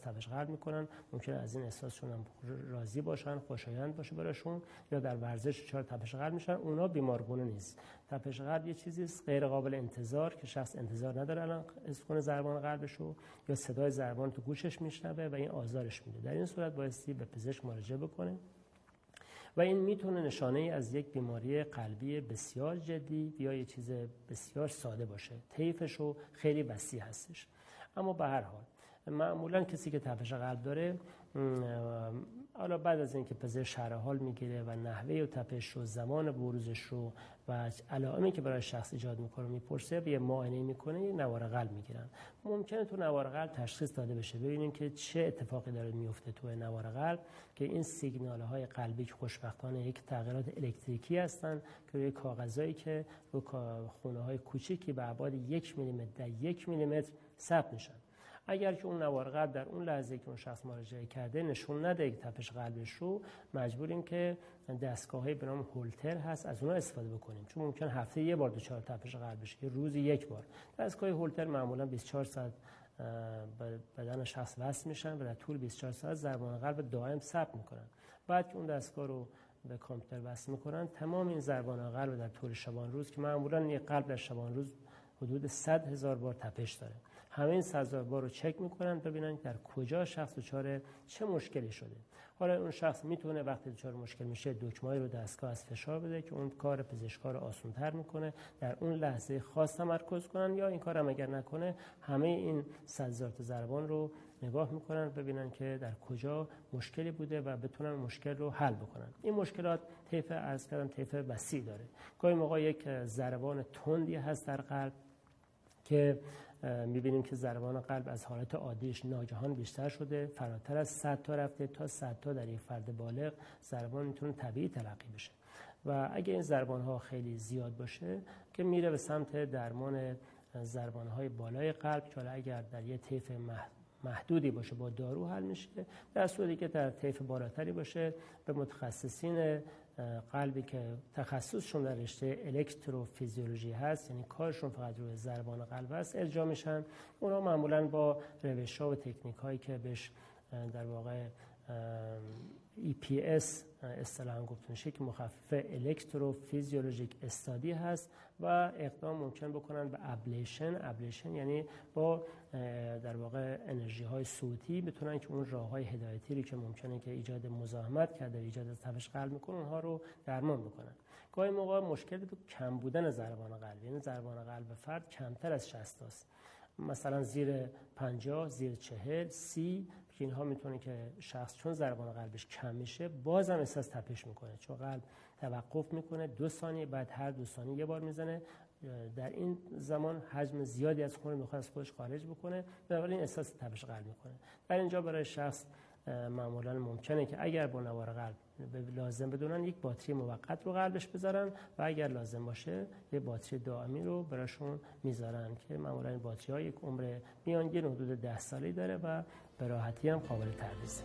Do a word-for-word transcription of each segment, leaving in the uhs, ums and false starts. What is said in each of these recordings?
تپش قلب میکنن، ممکنه از این احساسشون هم راضی باشن، خوشایند باشه براشون، یا در ورزش چهار تپش قلب میشن. اونا بیمارگونه نیست. تپش قلب یه چیزی است غیر قابل انتظار که شخص انتظار نداره الان حس کنه ضربان قلبشو، یا صدای ضربان تو گوشش میشنوه و این آزارش میده. در این صورت بایستی به پزشک مراجعه بکنه و این میتونه نشانه ای از یک بیماری قلبی بسیار جدی یا یه چیز بسیار ساده باشه. طیفشو خیلی وسیع هستش. اما به هر حال معمولا کسی که تپش قلب داره، حالا بعد از اینکه پزشک شرح حال میگیره و نحوه و تپش و زمان بروزش رو و علائمی که برای شخص ایجاد میکنه میپرسه، یه معاینه میکنه، یه نوار قلب میگیرن. ممکنه تو نوار قلب تشخیص داده بشه، ببینیم که چه اتفاقی داره میفته تو نوار قلب، که این سیگنال های قلبی که خوشبختانه یک تغییرات الکتریکی هستن که روی کاغذایی که رو خونه های کوچیکی به ابعاد یک میلیمتر در یک میلیمتر ثبت میشن. اگر که اون نوار قلب در اون لحظه که اون شخص مراجعه کرده نشون نده که تپش قلبش رو، مجبوریم که دستگاه‌های به نام هولتر هست از اونها استفاده بکنیم، چون ممکن هفته یه بار دچار تپش قلب بشه، یه روزی یک بار. دستگاه هولتر معمولا بیست و چهار ساعت به بدن شخص وصل میشن و در طول بیست و چهار ساعت ضربان قلب دائم ثبت میکنن. بعد که اون دستگاه رو به کامپیوتر وصل میکنن، تمام این ضربان قلب در طول شبان روز که معمولا یک قلب در شبان روز حدود صد هزار بار تپش داره، همه این صد هزار بار رو چک میکنن ببینن در کجا شخص دچار چه مشکلی شده. حالا اون شخص میتونه وقتی دچار مشکل میشه دکمه‌ای رو دستگاه از فشار بده که اون کار پزشکا رو آسان‌تر میکنه، در اون لحظه خاص تمرکز کنن، یا این کار هم اگر نکنه همه این صد هزار تا ضربان رو نگاه میکنن ببینن که در کجا مشکلی بوده و بتونن مشکل رو حل بکنن. این مشکلات طیف عرض کردم طیف وسیع داره. گاهی موقع یک ضربان تندی هست در قلب که می‌بینیم که ضربان قلب از حالت عادیش ناگهان بیشتر شده، فراتر از صد تا رفته تا صد تا در یک فرد بالغ ضربان میتونه طبیعی تلقی بشه و اگه این ضربان‌ها خیلی زیاد باشه که میره به سمت درمان ضربان‌های بالای قلب که اگر در یک طیف محدودی باشه با دارو حل میشه، در صورتی که در طیف بالاتری باشه به متخصصین قلبی که تخصصشون در رشته الکتروفیزیولوژی هست، یعنی کارشون فقط روی ضربان قلب است، ارجاع میشن. اونا معمولاً با روش‌ها و تکنیک‌هایی که بهش در واقع ای پی اس اصطلاحاً گفته میشه که مخفف الکتروفیزیولوژیک استادی هست و اقدام ممکن بکنن به ابلیشن. ابلیشن یعنی با در واقع انرژی های صوتی بتونن که اون راه های هدایتی رو که ممکنه که ایجاد مزاحمت کرده، ایجاد تپش قلب میکنه، اونها رو درمان بکنن. گاهی موقع مشکل تو کم بودن ضربان قلب، یعنی ضربان قلب فرد کمتر از شصت است، مثلا زیر پنجاه، زیر چهل، سی، که اینها میتونه که شخص چون ضربان قلبش کم میشه بازم احساس تپش میکنه، چون قلب توقف میکنه دو ثانیه، بعد هر دو ثانیه یه بار میزنه. در این زمان حجم زیادی از خون میخواد از خودش خارج بکنه، بنابراین احساس تپش قلب میکنه. در اینجا برای شخص معمولا ممکنه که اگر با نوار قلب لازم بدونن یک باتری موقت رو قلبش بذارن و اگر لازم باشه یک باتری دائمی رو براشون میذارن که معمولا این باتری ها یک عمر میانگین حدود ده سالی داره و به راحتی هم قابل تعویضه.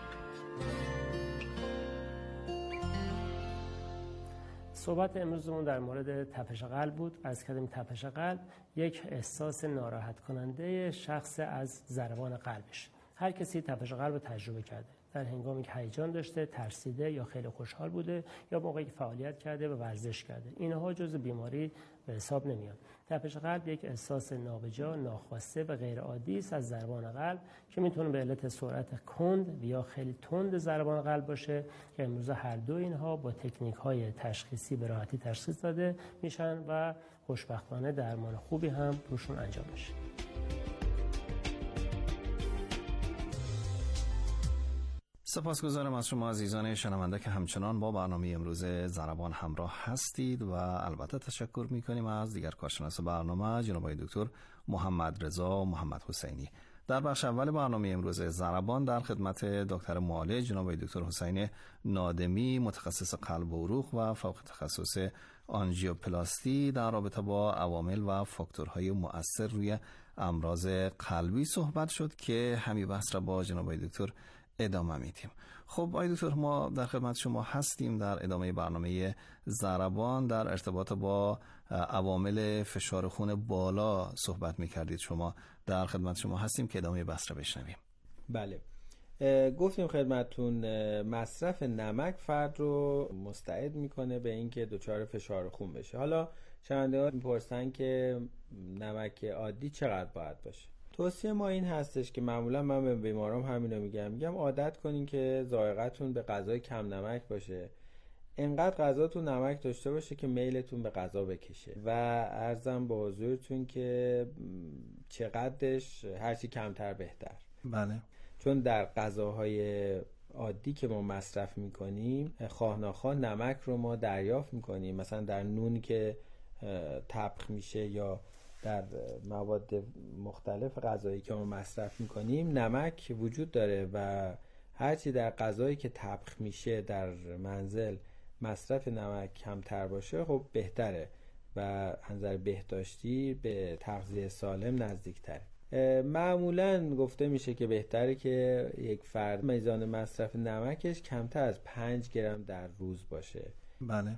صحبت امروزمون در مورد تپش قلب بود. عرض کردیم تپش قلب یک احساس ناراحت کننده شخص از ضربان قلبش. هر کسی تپش قلب رو تجربه کرده، در هنگامی که هیجان داشته، ترسیده یا خیلی خوشحال بوده یا موقعی که فعالیت کرده و ورزش کرده. اینها جزء بیماری به حساب نمیاد. تپش قلب یک احساس نابجا، ناخواسته و غیر عادی است از ضربان قلب که میتونه به علت سرعت کند یا خیلی تند ضربان قلب باشه که امروز هر دو اینها با تکنیک‌های تشخیصی به راحتی تشخیص داده میشن و خوشبختانه درمان خوبی هم روشون انجام میشه. سپاسگزارم از شما عزیزان شنونده که همچنان با برنامه امروز ضربان همراه هستید و البته تشکر میکنیم از دیگر کارشناس برنامه جناب دکتر محمد رضا محمد حسینی. در بخش اول برنامه امروز ضربان در خدمت دکتر معالج جناب دکتر حسین نادمی، متخصص قلب و عروق و فوق تخصص آنژیوپلاستی در رابطه با عوامل و فاکتورهای مؤثر روی امراض قلبی صحبت شد که همین بحث را با جناب دکتر ادامه میدیم. خب آقای دکتر، ما در خدمت شما هستیم در ادامه برنامه ضربان. در ارتباط با عوامل فشار خون بالا صحبت میکردید، شما در خدمت شما هستیم که ادامه بحث را بشنویم. بله، گفتیم خدمتون مصرف نمک فرد رو مستعد میکنه به اینکه دچار فشار خون بشه. حالا شنونده‌ها میپرسن که نمک عادی چقدر باید باشه؟ توصیه ما این هستش که معمولا من به بیمارام همینو میگم میگم عادت کنین که ذائقه‌تون به غذای کم نمک باشه، انقدر غذاتون نمک داشته باشه که میلتون به غذا بکشه و عرضم به حضورتون که چقدرش هرچی کمتر بهتر. بله، چون در غذاهای عادی که ما مصرف میکنیم خواه ناخواه نمک رو ما دریافت میکنیم. مثلا در نون که طبخ میشه یا در مواد مختلف غذایی که ما مصرف میکنیم نمک وجود داره و هرچی در غذایی که طبخ میشه در منزل مصرف نمک کمتر باشه خب بهتره و از نظر بهداشتی به تغذیه سالم نزدیکتره. معمولا گفته میشه که بهتره که یک فرد میزان مصرف نمکش کمتر از پنج گرم در روز باشه. بله.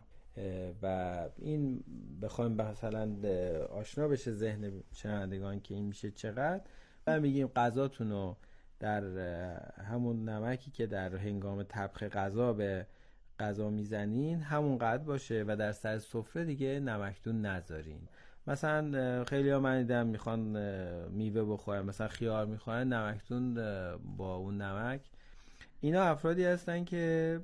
و این بخوایم مثلا آشنا بشه ذهن شنوندگان که این میشه چقدر، و میگیم غذاتون رو در همون نمکی که در هنگام طبخ غذا به غذا میزنین همون قدر باشه و در سر سفره دیگه نمکتون نذارین. مثلا خیلی ها من دیدم میخوان میوه بخورن، مثلا خیار میخورن نمکتون با اون نمک. اینا افرادی هستن که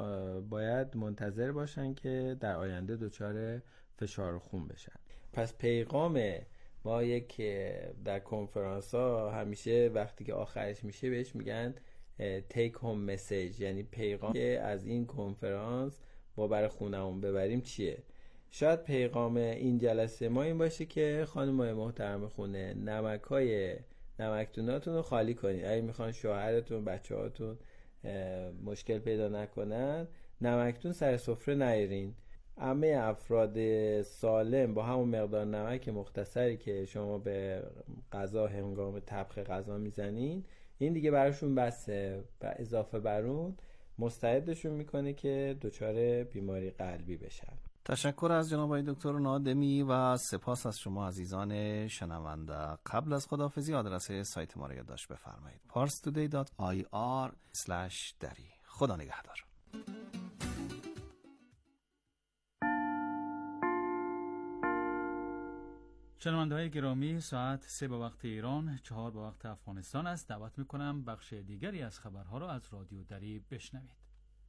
باید منتظر باشن که در آینده دچار فشار خون بشن. پس پیغام ما یک در کنفرانس ها همیشه وقتی که آخرش میشه بهش میگن take home message، یعنی پیغام که از این کنفرانس ما برای خونمون ببریم چیه. شاید پیغام این جلسه ما این باشه که خانم‌های محترم خونه نمک‌های نمکتوناتون رو خالی کنید. اگه میخوان شوهرتون بچه‌هاتون مشکل پیدا نکنن نمکتون سر سفره نیارین. همه افراد سالم با همون مقدار نمک مختصری که شما به غذا هنگام طبخ غذا میزنین این دیگه براشون بسه و اضافه بر اون مستعدشون میکنه که دچار بیماری قلبی بشن. تشکر از جناب آقای دکتر نادمی و سپاس از شما عزیزان شنونده. قبل از خداحافظی آدرس سایت ما را یادداشت بفرمایید پارس تودی دات آی آر اسلش دری. خدا نگهدار. شنونده‌های گرامی، ساعت سه به وقت ایران، چهار به وقت افغانستان است. دعوت میکنم بخش دیگری از خبرها را از رادیو دری بشنوید.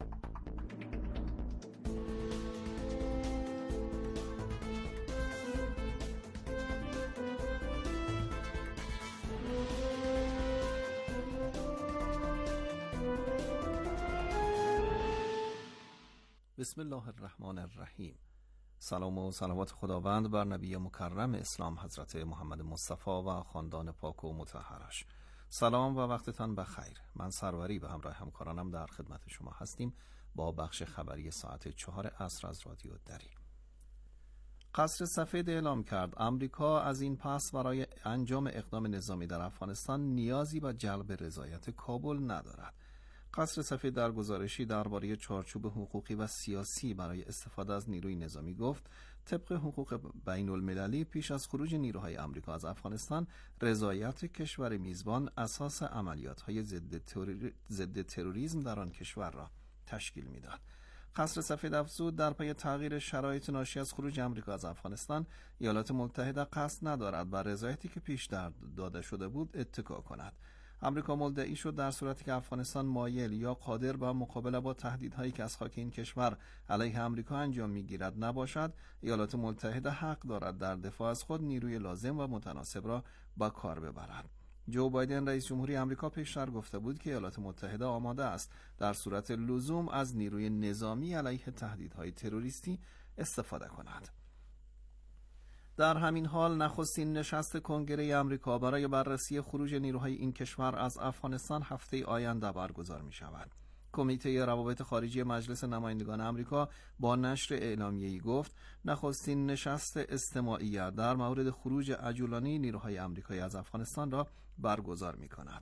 بسم الله الرحمن الرحیم. سلام و صلوات خداوند بر نبی مکرم اسلام حضرت محمد مصطفی و خاندان پاک و مطهرش. سلام و وقتتان بخیر. من سروری به همراه همکارانم در خدمت شما هستیم با بخش خبری ساعت چهار عصر از رادیو دری. قصر سفید اعلام کرد آمریکا از این پس برای انجام اقدام نظامی در افغانستان نیازی به جلب رضایت کابل ندارد. قصر سفید در گزارشی درباره چارچوب حقوقی و سیاسی برای استفاده از نیروی نظامی گفت طبق حقوق بین المللی پیش از خروج نیروهای آمریکا از افغانستان رضایت کشور میزبان اساس عملیات‌های ضد تروری... ضد تروریسم در آن کشور را تشکیل می‌داد. قصر سفید افزود در پی تغییر شرایط ناشی از خروج آمریکا از افغانستان ایالات متحده قصد ندارد بر رضایتی که پیش داده شده بود اتکا کند. آمریکا مدعی شد در صورتی که افغانستان مایل یا قادر به مقابله با تهدیدهایی که از خاک این کشور علیه آمریکا انجام میگیرد نباشد، ایالات متحده حق دارد در دفاع از خود نیروی لازم و متناسب را به کار ببرد. جو بایدن رئیس جمهوری آمریکا پیشتر گفته بود که ایالات متحده آماده است در صورت لزوم از نیروی نظامی علیه تهدیدهای تروریستی استفاده کند. در همین حال نخستین نشست کنگره آمریکا برای بررسی خروج نیروهای این کشور از افغانستان هفته آینده برگزار می شود. کمیته روابط خارجی مجلس نمایندگان آمریکا با نشر اعلامیه‌ای گفت نخستین نشست استماعی در مورد خروج عجولانه نیروهای آمریکایی از افغانستان را برگزار می کند.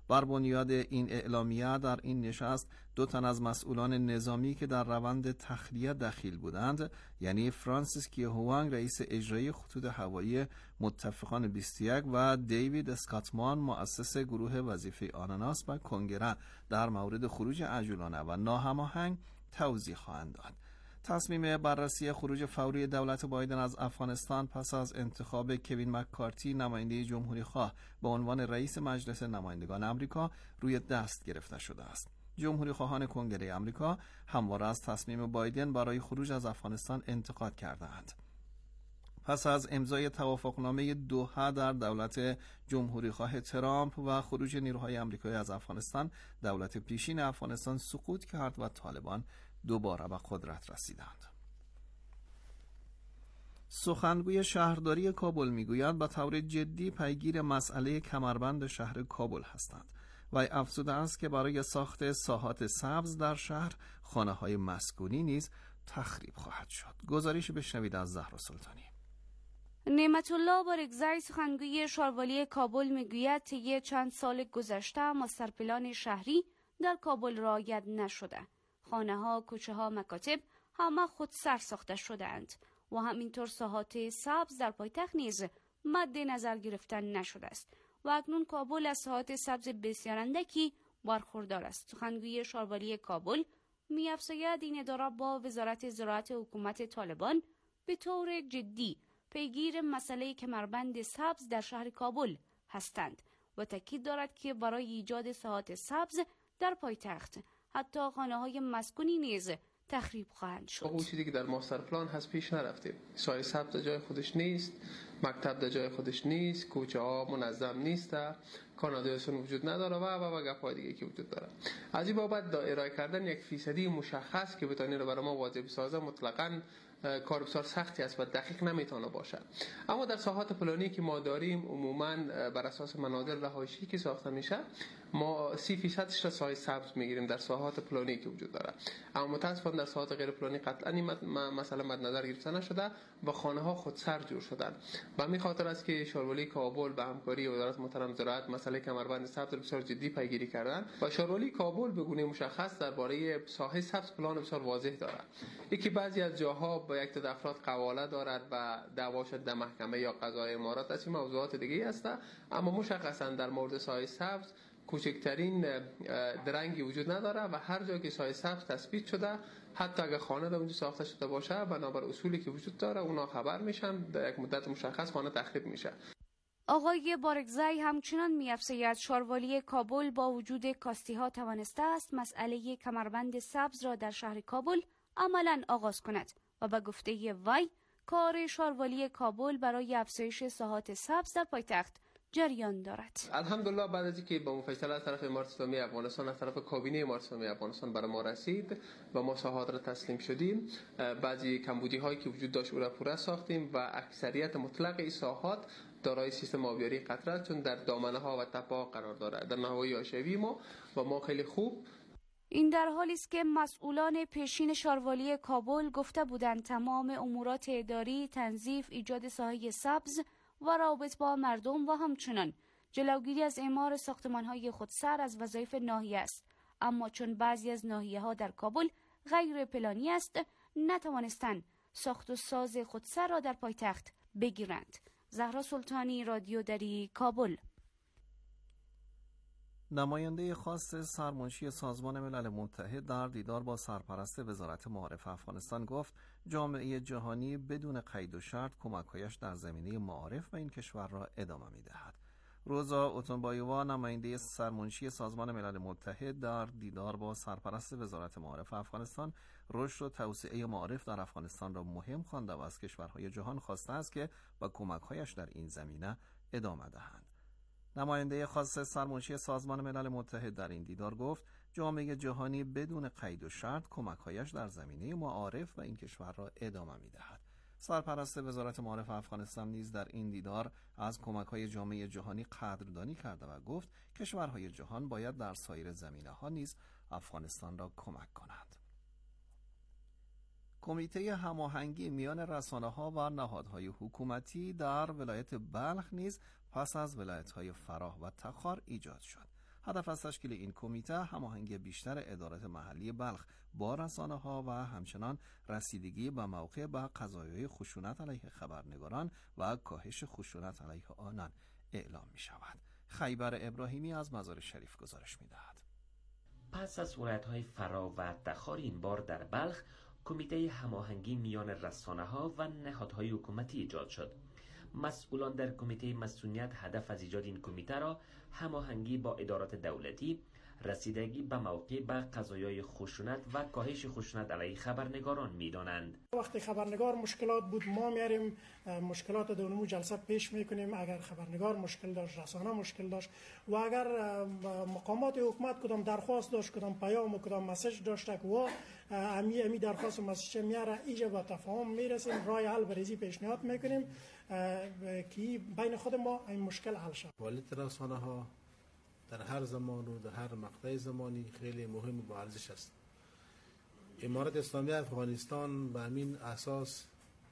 بر بنیاد این اعلامیه در این نشست دو تن از مسئولان نظامی که در روند تخلیه دخیل بودند، یعنی فرانسیس کیهوانگ رئیس اجرایی خطوط هوایی متفقان بیست و یک و دیوید اسکاتمان مؤسس گروه وظیفه آناناس و کنگره در مورد خروج عجولانه و ناهماهنگ توضیح خواهند داد. تصمیم بررسی خروج فوری دولت بایدن از افغانستان پس از انتخاب کوین مککارتی نماینده جمهوری خواه به عنوان رئیس مجلس نمایندگان آمریکا روی دست گرفته شده است. جمهوری خواهان کنگره آمریکا همواره از تصمیم بایدن برای خروج از افغانستان انتقاد کردند. پس از امضای توافقنامه دوحه در دولت جمهوری خواه ترامپ و خروج نیروهای آمریکایی از افغانستان، دولت پیشین افغانستان سقوط کرد و طالبان دوباره به قدرت رسیدند. سخنگوی شهرداری کابل میگوید به طور جدی پیگیر مسئله کمربند شهر کابل هستند و افزوده است که برای ساخت ساحات سبز در شهر خانه‌های مسکونی نیز تخریب خواهد شد. گزارش بشنوید از زهرا سلطانی. نعمت الله بارگزای سخنگوی شاروالی کابل میگوید طی چند سال گذشته مسترپلان شهری در کابل رعایت نشده. خانه ها، کوچه ها، مکاتب همه خود سر ساخته شدند و همینطور ساحات سبز در پایتخت نیز مد نظر گرفتن نشده است و اکنون کابل از ساحات سبز بسیار اندکی برخوردار است. سخنگوی شاروالی کابل می‌افزاید این اداره با وزارت زراعت حکومت طالبان به طور جدی پیگیر مسئله کمربند سبز در شهر کابل هستند و تاکید دارد که برای ایجاد ساحات سبز در پایتخت حتی خانه‌های مسکونی نیز تخریب خواهند شد. اون چیزی که در ماستر پلان هست پیش نرفتیم. سایه سبز جای خودش نیست، مکتب در جای خودش نیست، کوچه ها منظم نیست، کانالیزاسیون وجود نداره و و و گپ‌های دیگه که وجود داره. از این بابت ارائه کردن یک فیصدی مشخص که بتونه رو برای ما واضح بسازه مطلقاً کار بسیار سختی است و دقیق نمیتونه باشه. اما در ساحات پلانی که ما داریم عموماً بر اساس مناظر رهایشی که ساخته میشه ما سی فیصدش را سایه سبز میگیریم در ساحات پلانی که وجود داره. اما متاسفانه در ساحات غیر پلانی قطعاً این مسئله مد نظر گرفته نشده و خانه ها خود سر جور شدن. و همین خاطر است که شاروالی کابل به همکاری وزارت محترم زراعت مسئله کمربند سبز را بسیار جدی پیگیری کردن و شاروالی کابل به گونه مشخص درباره ساحه سبز پلان بسیار واضح داره. یکی بعضی از جاها با یک تعداد افراد قواله دارد و دعوا شد در محکمه یا قضای امارات است، این موضوعات دیگه است. اما مشخصا در مورد ساحه سبز کوچکترین درنگی وجود نداره و هر جا که سایه سبز تثبیت شده حتی اگر خانه در اونجا ساخته شده باشه بنابر اصولی که وجود داره اونا خبر میشن، در یک مدت مشخص خانه تخریب میشه. آقای بارگزای همچنان می‌افزاید شاروالی کابل با وجود کاستی ها توانسته است مسئله کمربند سبز را در شهر کابل عملاً آغاز کند و به گفته وی کار شاروالی کابل برای افزایش ساحات سبز در پایتخت جریان دارد. الحمدلله بعد از اینکه با مفصل از طرف امارت اسلامی افغانستان از طرف کابینه امارت اسلامی افغانستان برای ما رسید و ما ساحات را تسلیم شدیم، بعضی کمبودی هایی که وجود داشت او را پوره ساختیم و اکثریت مطلق این ساحات دارای سیستم آبیاری قطره چون در دامنه ها و تپه ها قرار دارد در نحوه حاشیه‌ای ما و ما خیلی خوب. این در حالی است که مسئولان پیشین شاروالی کابل گفته بودند تمام امورات اداری، تنظیف، ایجاد ساحه سبز و رابط با مردم و همچنان جلوگیری از اعمار ساختمان‌های خودسر از وظایف ناحیه است. اما چون بعضی از ناحیه‌ها در کابل غیر پلانی است، نتوانستند ساخت و ساز خودسر را در پایتخت بگیرند. زهرا سلطانی، رادیو دری، کابل. نماینده خاص سرمنشی سازمان ملل متحد در دیدار با سرپرست وزارت معارف افغانستان گفت جامعه جهانی بدون قید و شرط کمک‌هایش در زمینه معارف و این کشور را ادامه می‌دهد. روزا اوتونبایووا نماینده سرمنشی سازمان ملل متحد در دیدار با سرپرست وزارت معارف افغانستان رشد و توسعه معارف در افغانستان را مهم خوانده و از کشورهای جهان خواسته است که با کمک‌هایش در این زمینه ادامه دهند. نماینده خاص سرمنشی سازمان ملل متحد در این دیدار گفت جامعه جهانی بدون قید و شرط کمک‌هایش در زمینه معارف و این کشور را ادامه می‌دهد. سرپرست وزارت معارف افغانستان نیز در این دیدار از کمک‌های جامعه جهانی قدردانی کرده و گفت کشورهای جهان باید در سایر زمینه‌ها نیز افغانستان را کمک کنند. کمیته هماهنگی میان رسانه‌ها و نهادهای حکومتی در ولایت بلخ نیز پس از ولایت‌های فراه و تخار ایجاد شد. هدف از تشکیل این کمیته هماهنگی بیشتر ادارات محلی بلخ با رسانه‌ها و همچنان رسیدگی به موقع به قضایای خشونت علیه خبرنگاران و کاهش خشونت علیه آنان اعلام می شود. خیبر ابراهیمی از مزار شریف گزارش می دهد. پس از ولایت‌های فرا و تخار این بار در بلخ کمیته هماهنگی میان رسانه‌ها و نهادهای حکومتی ایجاد شد. مسئولان در کمیته مسئولیت هدف از ایجاد این کمیته را هماهنگی با ادارات دولتی، رسیدگی به موقع به قضایای خشونت و کاهش خشونت علیه خبرنگاران می‌دانند. وقتی خبرنگار مشکلات بود ما میاریم مشکلات در اونمو جلسه پیش میکنیم. اگر خبرنگار مشکل داشت، رسانه مشکل داشت و اگر مقامات حکومت کدام درخواست داشت، کدام پیام و کدام مسیج داشته که و امی امی درخواست و مسیج میاره ایجا با تفاهم میرسیم، راه حل بریزی پیشنهاد میکنیم که بین خود ما این مشکل حل شد. والد رسانه ها در هر زمان و در هر مقطع زمانی خیلی مهم و با ارزش است. امارت اسلامی افغانستان به همین اساس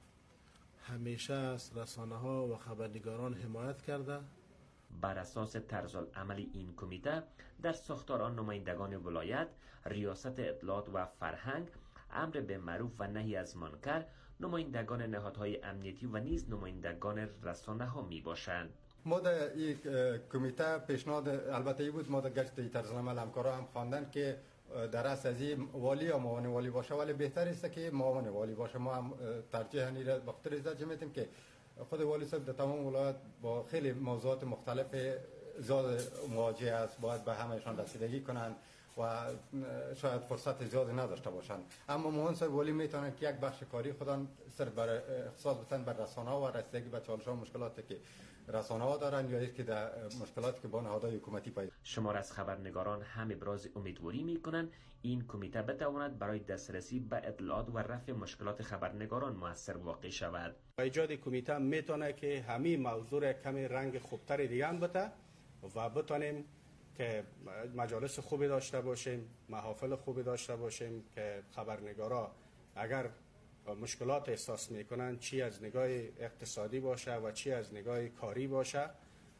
همیشه از رسانه ها و خبرنگاران حمایت کرده. بر اساس طرز العمل این کمیته در ساختار آن نمایندگان ولایت، ریاست اطلاعات و فرهنگ، امر به معروف و نهی از منکر، نمایندگان نهادهای امنیتی و نیز نمایندگان رسانه ها می باشند. ما در این کمیته پیشنهاد البته ای بود، ما در گشت طرز عمل همکارا هم خواندن که در اصل از این والی یا معاون والی باشه، ولی بهتر است که معاون والی باشه. ما هم ترجیح این را به خاطر ازش میتیم که خود والی صاحب در تمام ولایت با خیلی موضوعات مختلف زیاد مواجه است، باید به همهشان رسیدگی کنند و شاید فرصت زیادی نداشته باشند. اما معاون صاحب والی میتونن که یک بخش کاری خودان صرف بر اختصاص بدن بر رسانه ها و رسیدگی به چالش ها و مشکلاتی که رسانه ها دارن یا که در مشکلاتی که با نهادهای حکومتی پیدا. شمار از خبرنگاران هم ابراز امیدواری میکنند این کمیته بتواند برای دسترسی به اطلاعات و رفع مشکلات خبرنگاران موثر واقع شود. ایجاد کمیته میتونه که همین موضوع کمی رنگ خوبتر دیگه هم بده و بتونیم که مجالس خوبی داشته باشیم، محافل خوبی داشته باشیم که خبرنگارا اگر مشکلات احساس میکنن چی از نگاه اقتصادی باشه و چی از نگاه کاری باشه،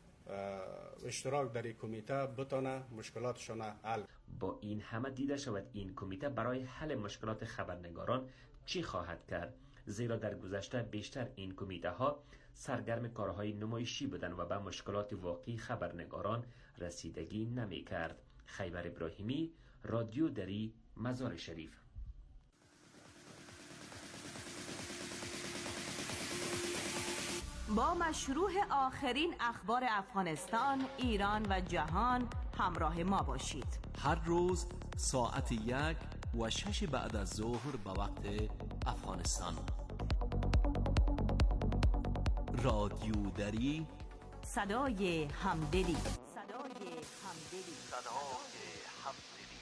اشتراک در این کمیته بتونه مشکلاتشون حل. با این همه دیده شود این کمیته برای حل مشکلات خبرنگاران چی خواهد کرد، زیرا در گذشته بیشتر این کمیته ها سرگرم کارهای نمایشی بودند و به مشکلات واقعی خبرنگاران رسیدگی نمی کرد. خیبر ابراهیمی، رادیو دری، مزار شریف. با مشروع آخرین اخبار افغانستان، ایران و جهان همراه ما باشید. هر روز ساعت یک و شش بعد از ظهر به وقت افغانستان. رادیو دری، صدای همدلی. صدای همدلی. صدای همدلی.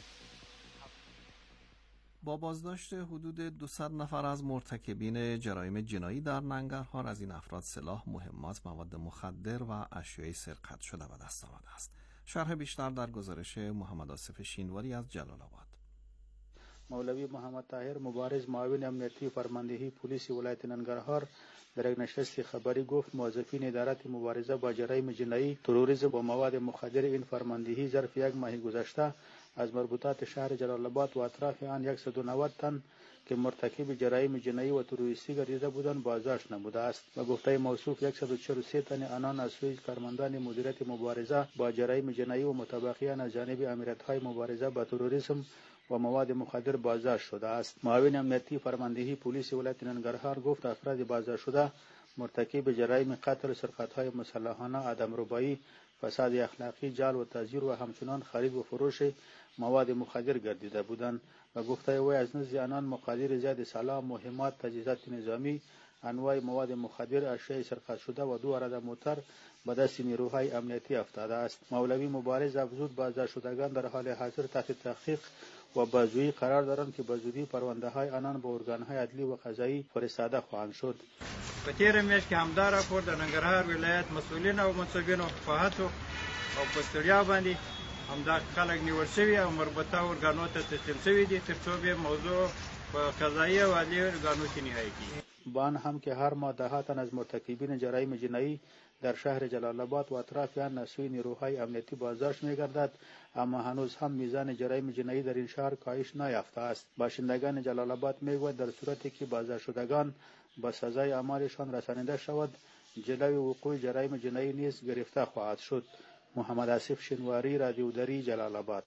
با بازداشت حدود دویست نفر از مرتکبین جرایم جنایی در ننگرهار، از این افراد سلاح، مهمات، مواد مخدر و اشیای سرقت شده به دست آمده است. شرح بیشتر در گزارش محمد آصف شینواری از جلال آباد. مولوی محمد طاهر مبارز، معاون امنیتی فرماندهی پلیس ولایت ننگرهار، در یک نشست خبری گفت موظفین ادارت مبارزه با جرایم جنایی، تروریسم و مواد مخدر این فرماندهی ظرف یک ماه گذشته از مربوطات شهر جلال آباد و اطراف آن صد و نود تن که مرتکب جرایم جنایی و تروریستی گردیده بودند بازداشت نموده است. و گفته موصوف صد و چهل و سه تن آنان از سوی کارمندان مدیریت مبارزه با جرایم جنایی و متبقیان از جانب امیرات‌های مبارزه با تروریسم و مواد مخدر بازداشت شده است. معاون امنیتی فرماندهی پلیس ولایت ننگرهار گفت افراد بازداشت شده مرتکب جرایم قتل، سرقت‌های مسلحانه، آدمربایی، فساد اخلاقی، جعل و تزییر و همچنان خرید و فروش مواد مخدر گردیده بودند. و گفته وی از نزد آنان مقادیر زیاد سلاح، مهمات، تجهیزات نظامی، انواع مواد مخدر، اشیاء سرقت شده و دو عرضه موتر به دست نیروهای امنیتی افتاده است. مولوی مبارز افزود بازداشت شدگان در حال حاضر تحت تحقیق و بازجویی قرار دارند که به زودی پرونده های آنان به ارگانهای عدلی و قضایی فرستاده خواهند شد. په تیره میاشت کې همدا راپور د ننګرهار ولایت مسؤلین او منصبینو په هڅو او په ستړیا باندې همدا خلک نیول شوي او مربوطه ارګانو ته تسلیم شوي دي تر څو به موضوع په قضایي او عدلي ارګانو کې نهایی کیږي. با آن هم که هر ماه ده ها تن از مرتکبین جرایم جنایی در شهر جلال آباد و اطراف آن از سوی نیروهای امنیتی بازداشت می‌گردد، اما هنوز هم میزان جرایم جنایی در این شهر کاهش نیافته است. باشندگان جلال آباد میگویند در صورتی که بازداشت شدگان با سزای اعمالشان رسانیده شود، جلوی وقوع جرایم جنایی نیز گرفته خواهد شد. محمد آصف شنواری، رادیو دری، جلال آباد.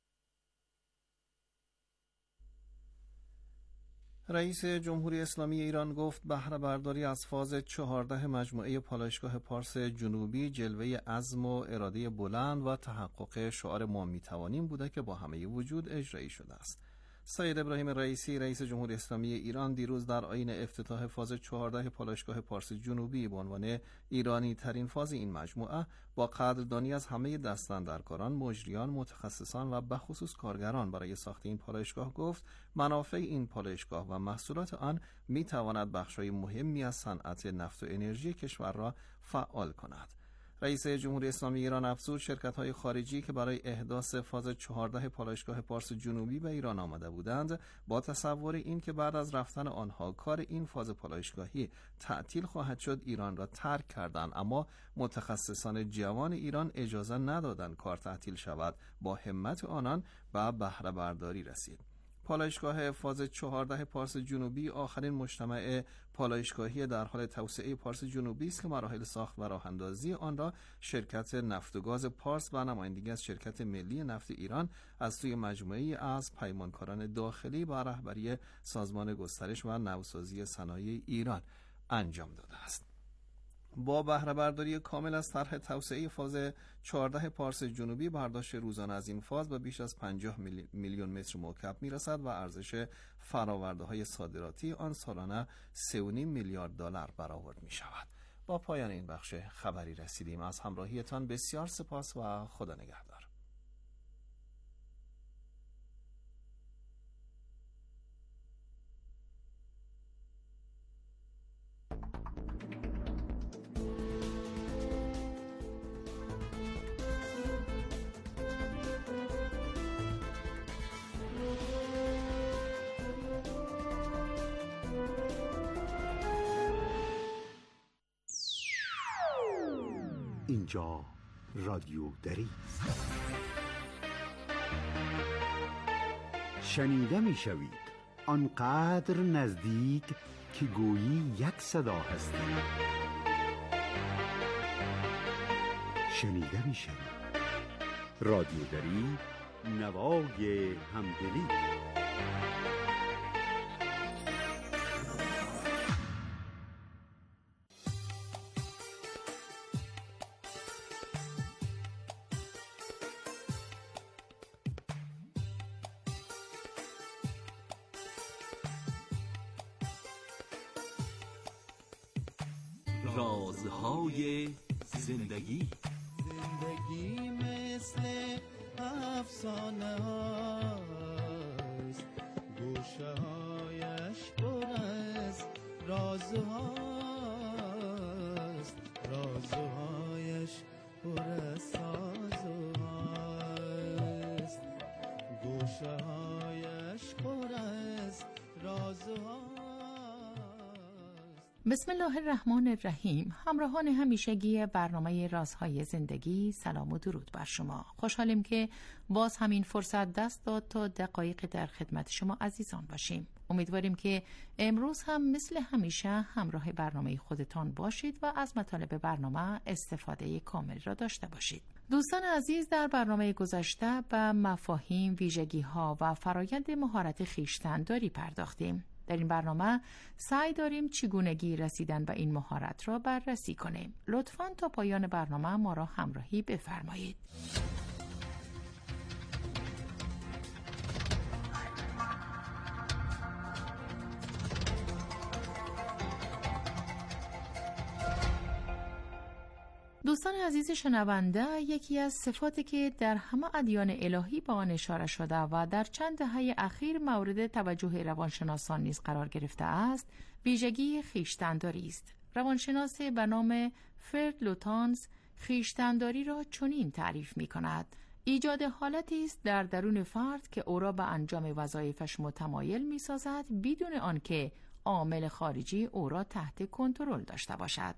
رئیس جمهوری اسلامی ایران گفت بهره برداری از فاز چهارده مجموعه پالایشگاه پارس جنوبی جلوه عزم و اراده بلند و تحقق شعار ما میتوانیم بوده که با همه وجود اجرایی شده است. سید ابراهیم رئیسی رئیس جمهوری اسلامی ایران دیروز در آیین افتتاح فاز چهارده پالایشگاه پارس جنوبی به عنوان ایرانی ترین فاز این مجموعه با قدردانی از همه دستاندرکاران، مجریان، متخصصان و بخصوص کارگران برای ساخت این پالایشگاه گفت منافع این پالایشگاه و محصولات آن می تواند بخشای مهمی از صنعت نفت و انرژی کشور را فعال کند. رئیس جمهوری اسلامی ایران افزود شرکت‌های خارجی که برای احداث فاز چهارده پالایشگاه پارس جنوبی به ایران آمده بودند با تصور این که بعد از رفتن آنها کار این فاز پالایشگاهی تعطیل خواهد شد ایران را ترک کردند، اما متخصصان جوان ایران اجازه ندادند کار تعطیل شود. با همت آنان به بهره برداری رسید. پالایشگاه فاز چهارده پارس جنوبی آخرین مجتمع پالایشگاهی در حال توسعه پارس جنوبی است که مراحل ساخت و راه‌اندازی آن را شرکت نفت و گاز پارس و نمایندگی از شرکت ملی نفت ایران از سوی مجموعه‌ای از پیمانکاران داخلی با رهبری سازمان گسترش و نوسازی صنایع ایران انجام داده است. با بهره برداری کامل از طرح توسعه فاز چهارده پارس جنوبی برداشت روزانه از این فاز به بیش از پنجاه میلیون متر مکعب میرسد و ارزش فرآورده‌های صادراتی آن سالانه سه و نیم میلیارد دلار برآورد می شود. با پایان این بخش خبری رسیدیم. از همراهیتان بسیار سپاس و خدا نگهدار. اینجا رادیو دری است. شنیده می شوید آنقدر نزدیک که گویی یک صدا هستید. شنیده می شوید رادیو دری، نوای همدلی. رازهای زندگی. زندگی مثل افسانه هاست، گوشه هایش پر از رازهاست، رازهایش پر از سازهاست، گوشه هایش پر از رازهاست. بسم الله الرحمن الرحیم. همراهان همیشگی برنامه رازهای زندگی، سلام و درود بر شما. خوشحالیم که باز همین فرصت دست داد تا دقایق در خدمت شما عزیزان باشیم. امیدواریم که امروز هم مثل همیشه همراه برنامه خودتان باشید و از مطالب برنامه استفاده کامل را داشته باشید. دوستان عزیز، در برنامه گذشته به مفاهیم، ویژگی‌ها و فرایند مهارت خویشتن‌داری پرداختیم. در این برنامه سعی داریم چگونگی رسیدن به این مهارت را بررسی کنیم. لطفاً تا پایان برنامه ما را همراهی بفرمایید. دوستان عزیز شنونده، یکی از صفاتی که در همه ادیان الهی به آن اشاره شده و در چند دهه اخیر مورد توجه روانشناسان نیز قرار گرفته است، ویژگی خویشتن‌داری است. روانشناس به نام فرد لوتانز خویشتن‌داری را چنین تعریف می‌کند: ایجاد حالتی است در درون فرد که او را به انجام وظایفش متمایل می‌سازد بدون آنکه عامل خارجی او را تحت کنترل داشته باشد.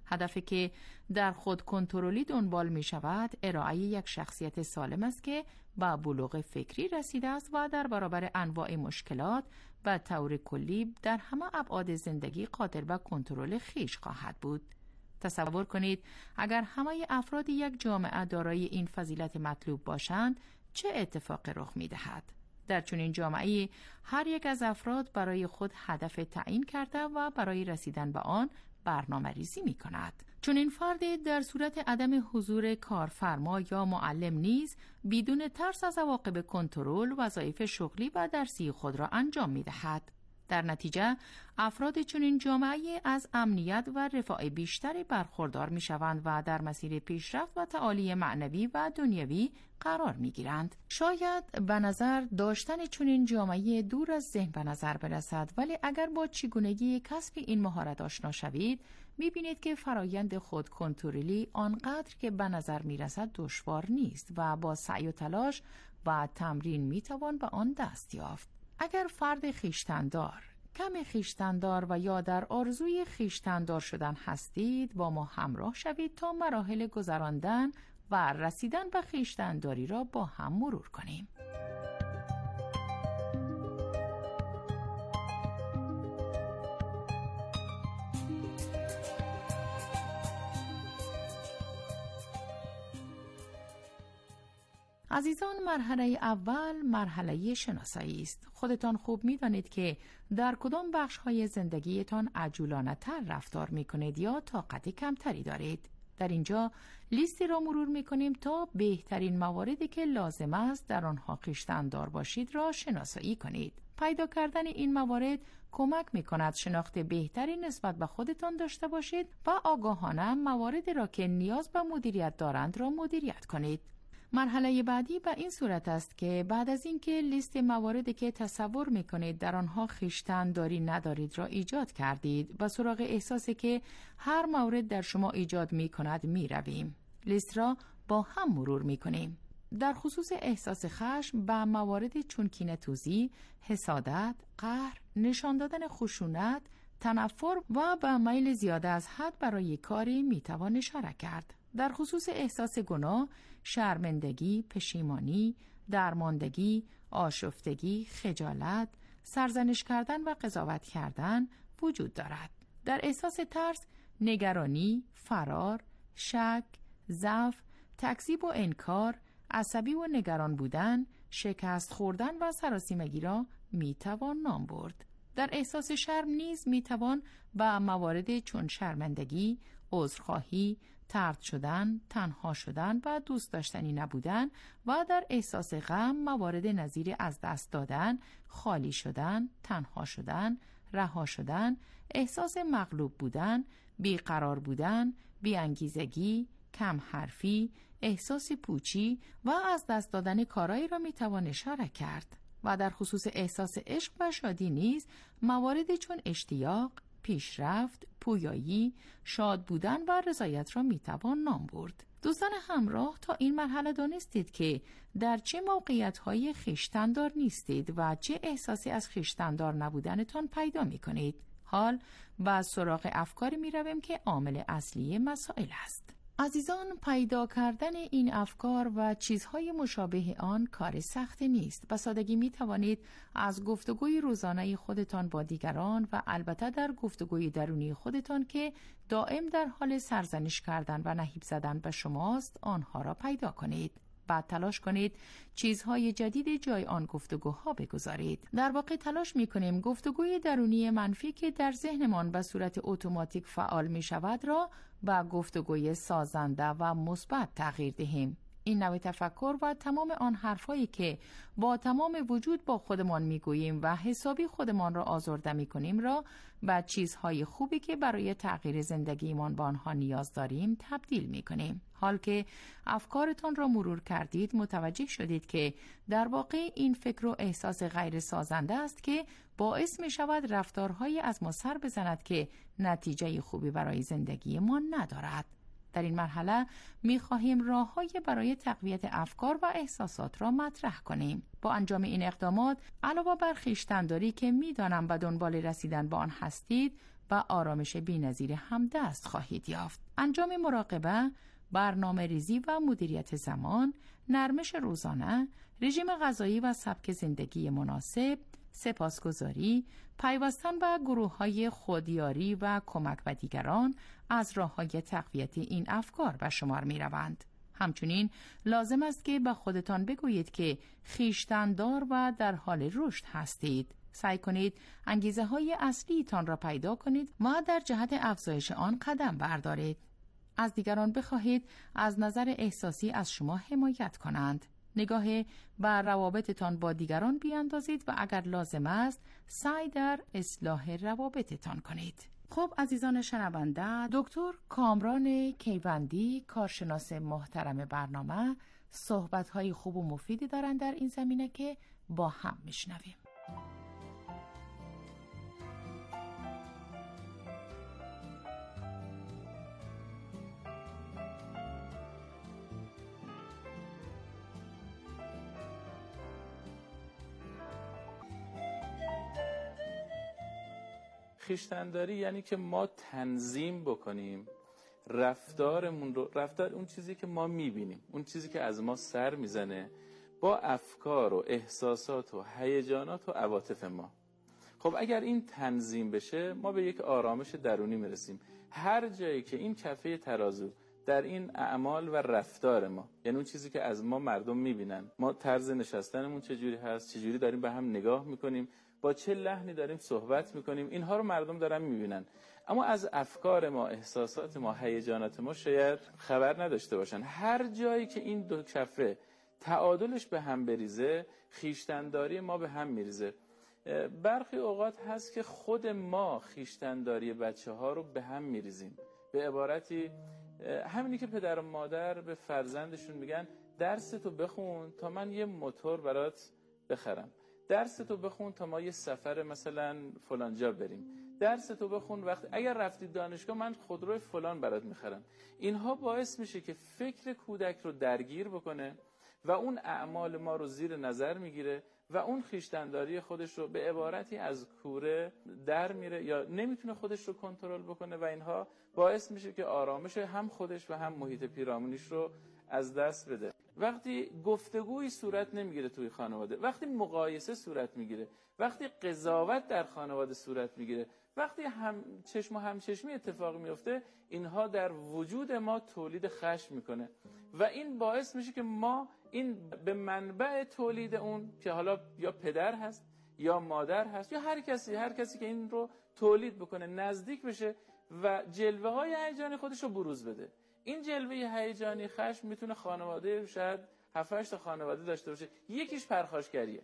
هدفی که در خود کنترلی دنبال می شود ارائه یک شخصیت سالم است که با بلوغ فکری رسیده است و در برابر انواع مشکلات و طور کلی در همه ابعاد زندگی قادر به کنترل خویش خواهد بود. تصور کنید اگر همه افراد یک جامعه دارای این فضیلت مطلوب باشند چه اتفاقی رخ می دهد؟ در چنین جامعه‌ای هر یک از افراد برای خود هدف تعیین کرده و برای رسیدن به آن برنامه ریزی می کند. چون این فرد در صورت عدم حضور کارفرما یا معلم نیز بدون ترس از عواقب کنترل وظایف شغلی و درسی خود را انجام می دهد. در نتیجه افراد چنین جامعه از امنیت و رفاه بیشتری برخوردار می شوند و در مسیر پیشرفت و تعالی معنوی و دنیوی قرار می گیرند. شاید به نظر داشتن چنین جامعه دور از ذهن به نظر برسد، ولی اگر با چگونگی کسب این مهارت آشنا شوید می بینید که فرایند خود کنترلی آنقدر که به نظر می رسد دشوار نیست و با سعی و تلاش و تمرین می توان به آن دست یافت. اگر فرد خویشتن‌دار، کم خویشتن‌دار و یا در آرزوی خویشتن‌دار شدن هستید با ما همراه شوید تا مراحل گذراندن و رسیدن به خویشتن‌داری را با هم مرور کنیم. عزیزان، مرحله اول مرحله شناسایی است. خودتان خوب می دانید که در کدام بخش های زندگیتان عجولانه تر رفتار می کنید یا طاقت کمتری دارید. در اینجا لیستی را مرور می کنیم تا بهترین مواردی که لازم است در آنها خویشتن‌دار باشید را شناسایی کنید. پیدا کردن این موارد کمک می کند شناخت بهتری نسبت به خودتان داشته باشید و آگاهانه مواردی را که نیاز به مدیریت دارند را مدیریت کنید. مرحله بعدی به این صورت است که بعد از اینکه لیست مواردی که تصور می‌کنید در آنها خویشتن‌داری ندارید را ایجاد کردید و سراغ احساسی که هر مورد در شما ایجاد می‌کند می‌رویم. لیست را با هم مرور می‌کنیم. در خصوص احساس خشم به موارد چون کینه‌توزی، حسادت، قهر، نشان دادن خشونت، تنفر و به میل زیاده از حد برای کاری می‌توان اشاره کرد. در خصوص احساس گناه، شرمندگی، پشیمانی، درماندگی، آشفتگی، خجالت، سرزنش کردن و قضاوت کردن وجود دارد. در احساس ترس، نگرانی، فرار، شک، ضعف، تکذیب و انکار، عصبی و نگران بودن، شکست خوردن و سراسیمگی را میتوان نام برد. در احساس شرم نیز میتوان با موارد چون شرمندگی، عذرخواهی، طرد شدن، تنها شدن و دوست داشتنی نبودن و در احساس غم موارد نظیر از دست دادن، خالی شدن، تنها شدن، رها شدن، احساس مغلوب بودن، بیقرار بودن، بی‌انگیزگی، کم حرفی، احساس پوچی و از دست دادن کارایی را میتوان اشاره کرد. و در خصوص احساس عشق و شادی نیز مواردی چون اشتیاق، پیشرفت، پویایی، شاد بودن و رضایت را میتوان نام برد. دوستان همراه، تا این مرحله دانستید که در چه موقعیت‌های خویشتن‌دار نیستید و چه احساسی از خویشتن‌دار نبودنتان پیدا می‌کنید. حال و سراغ افکاری می‌رویم که عامل اصلی مسائل است. عزیزان، پیدا کردن این افکار و چیزهای مشابه آن کار سخت نیست. به سادگی می توانید از گفتگوی روزانه خودتان با دیگران و البته در گفتگوی درونی خودتان که دائم در حال سرزنش کردن و نهیب زدن به شماست آنها را پیدا کنید. بعد تلاش کنید چیزهای جدید جای آن گفتگوها بگذارید. در واقع تلاش می کنیم گفتگوی درونی منفی که در ذهنمان به صورت اتوماتیک فعال می شود را به گفتگوی سازنده و مثبت تغییر دهیم. این نوع تفکر و تمام آن حرفایی که با تمام وجود با خودمان میگوییم و حسابی خودمان را آزرده میکنیم را به چیزهای خوبی که برای تغییر زندگیمان با آنها نیاز داریم تبدیل میکنیم. حال که افکارتان را مرور کردید متوجه شدید که در واقع این فکر و احساس غیر سازنده است که باعث می شود رفتارهایی از ما سر بزند که نتیجه خوبی برای زندگی ما ندارد. در این مرحله می خواهیم راه‌های برای تقویت افکار و احساسات را مطرح کنیم. با انجام این اقدامات علاوه بر خویشتن‌داری که می دانم به دنبال رسیدن به آن هستید، و آرامش بی‌نظیر همدست خواهید یافت. انجام مراقبه، برنامه ریزی و مدیریت زمان، نرمش روزانه، رژیم غذایی و سبک زندگی مناسب، سپاسگزاری، پیوستن به گروه‌های خودیاری و کمک به دیگران از راه‌های تقویت این افکار به شمار می‌روند. همچنین لازم است که به خودتان بگویید که خویشتن‌دار و در حال رشد هستید. سعی کنید انگیزه های اصلی تان را پیدا کنید و در جهت افزایش آن قدم بردارید. از دیگران بخواهید از نظر احساسی از شما حمایت کنند. نگاه بر روابطتان با دیگران بیاندازید و اگر لازم است سعی در اصلاح روابطتان کنید. خب عزیزان شنونده، دکتر کامران کیوندی، کارشناس محترم برنامه، صحبت‌های خوب و مفیدی دارند در این زمینه که با هم میشنویم. خویشتن‌داری یعنی که ما تنظیم بکنیم رفتارمون رو، رفتار اون چیزی که ما میبینیم، اون چیزی که از ما سر میزنه با افکار و احساسات و هیجانات و عواطف ما. خب اگر این تنظیم بشه ما به یک آرامش درونی میرسیم. هر جایی که این کفه ترازو در این اعمال و رفتار ما، یعنی اون چیزی که از ما مردم میبینن، ما طرز نشستنمون چجوری هست، چجوری داریم به هم نگاه میکنیم، با چه لحنی داریم صحبت میکنیم، اینها رو مردم دارن میبینن، اما از افکار ما، احساسات ما، هیجانات ما شاید خبر نداشته باشن. هر جایی که این دو کفه تعادلش به هم بریزه، خویشتن‌داری ما به هم میریزه. برخی اوقات هست که خود ما خویشتن‌داری بچه‌ها رو به هم میریزیم. به عبارتی همینی که پدر و مادر به فرزندشون میگن درستو بخون تا من یه موتور برات بخرم، درستو بخون تا ما یه سفر مثلا فلان جا بریم، درستو بخون وقت اگر رفتی دانشگاه من خودروی فلان برات میخرم. اینها باعث میشه که فکر کودک رو درگیر بکنه و اون اعمال ما رو زیر نظر میگیره و اون خویشتن‌داری خودش رو به عبارتی از کوره در میره یا نمیتونه خودش رو کنترل بکنه و اینها باعث میشه که آرامش هم خودش و هم محیط پیرامونیش رو از دست بده. وقتی گفتگویی صورت نمیگیره توی خانواده، وقتی مقایسه صورت میگیره، وقتی قضاوت در خانواده صورت میگیره، وقتی هم چشم و همچشمی اتفاق میفته، اینها در وجود ما تولید خشم میکنه و این باعث میشه که ما این به منبع تولید اون که حالا یا پدر هست یا مادر هست یا هر کسی هر کسی که این رو تولید بکنه نزدیک بشه و جلوه های هیجانی خودش رو بروز بده. این جلوه هیجانی خشم میتونه خانواده شاید هفت هشت تا خانواده داشته باشه. یکیش پرخاشگریه،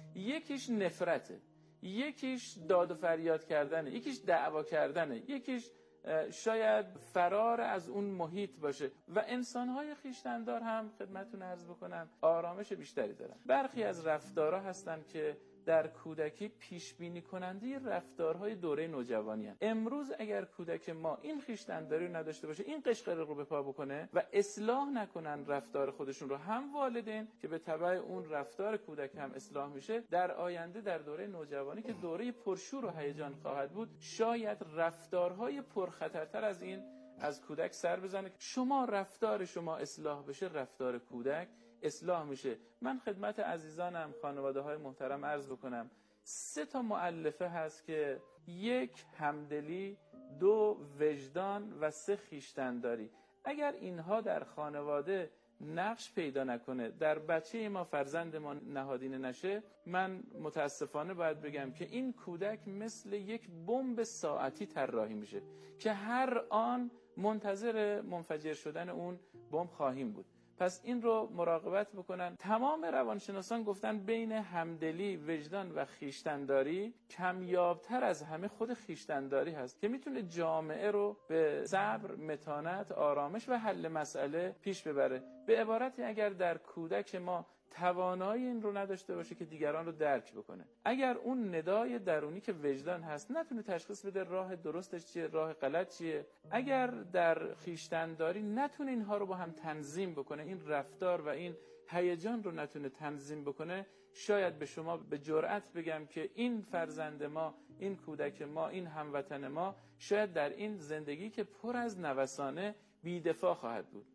یکیش نفرته، یکیش داد و فریاد کردنه، یکیش دعوا کردنه، یکیش شاید فرار از اون محیط باشه و انسان‌های خویشتن‌دار هم خدمتتون عرض بکنم آرامش بیشتری دارن. برخی از رفتارها هستن که در کودکی پیش بینی کننده رفتارهای دوره نوجوانی هستند. امروز اگر کودک ما این خویشتن‌داری رو نداشته باشه، این قشقرق رو به پا بکنه و اصلاح نکنن رفتار خودشون رو، هم والدین که به تبع اون رفتار کودک هم اصلاح میشه، در آینده در دوره نوجوانی که دوره پرشور و هیجان خواهد بود، شاید رفتارهای پرخطرتر از این از کودک سر بزنه. شما رفتار شما اصلاح بشه، رفتار کودک اصلاح میشه. من خدمت عزیزانم، خانواده های محترم عرض بکنم سه تا مؤلفه هست که یک همدلی، دو وجدان و سه خویشتن‌داری. اگر اینها در خانواده نقش پیدا نکنه، در بچه ما فرزند ما نهادینه نشه، من متاسفانه باید بگم که این کودک مثل یک بمب ساعتی طراحی میشه که هر آن منتظر منفجر شدن اون بمب خواهیم بود. پس این رو مراقبت بکنن. تمام روانشناسان گفتن بین همدلی، وجدان و خویشتن‌داری کمیابتر از همه خود خویشتن‌داری هست که میتونه جامعه رو به صبر، متانت، آرامش و حل مسئله پیش ببره. به عبارتی اگر در کودک ما توانایی این رو نداشته باشه که دیگران رو درک بکنه، اگر اون ندای درونی که وجدان هست نتونه تشخیص بده راه درستش چیه، راه غلط چیه، اگر در خویشتن‌داری نتونه اینها رو با هم تنظیم بکنه، این رفتار و این هیجان رو نتونه تنظیم بکنه، شاید به شما به جرأت بگم که این فرزند ما، این کودک ما، این هموطن ما شاید در این زندگی که پر از نوسانه بی‌دفاع خواهد بود.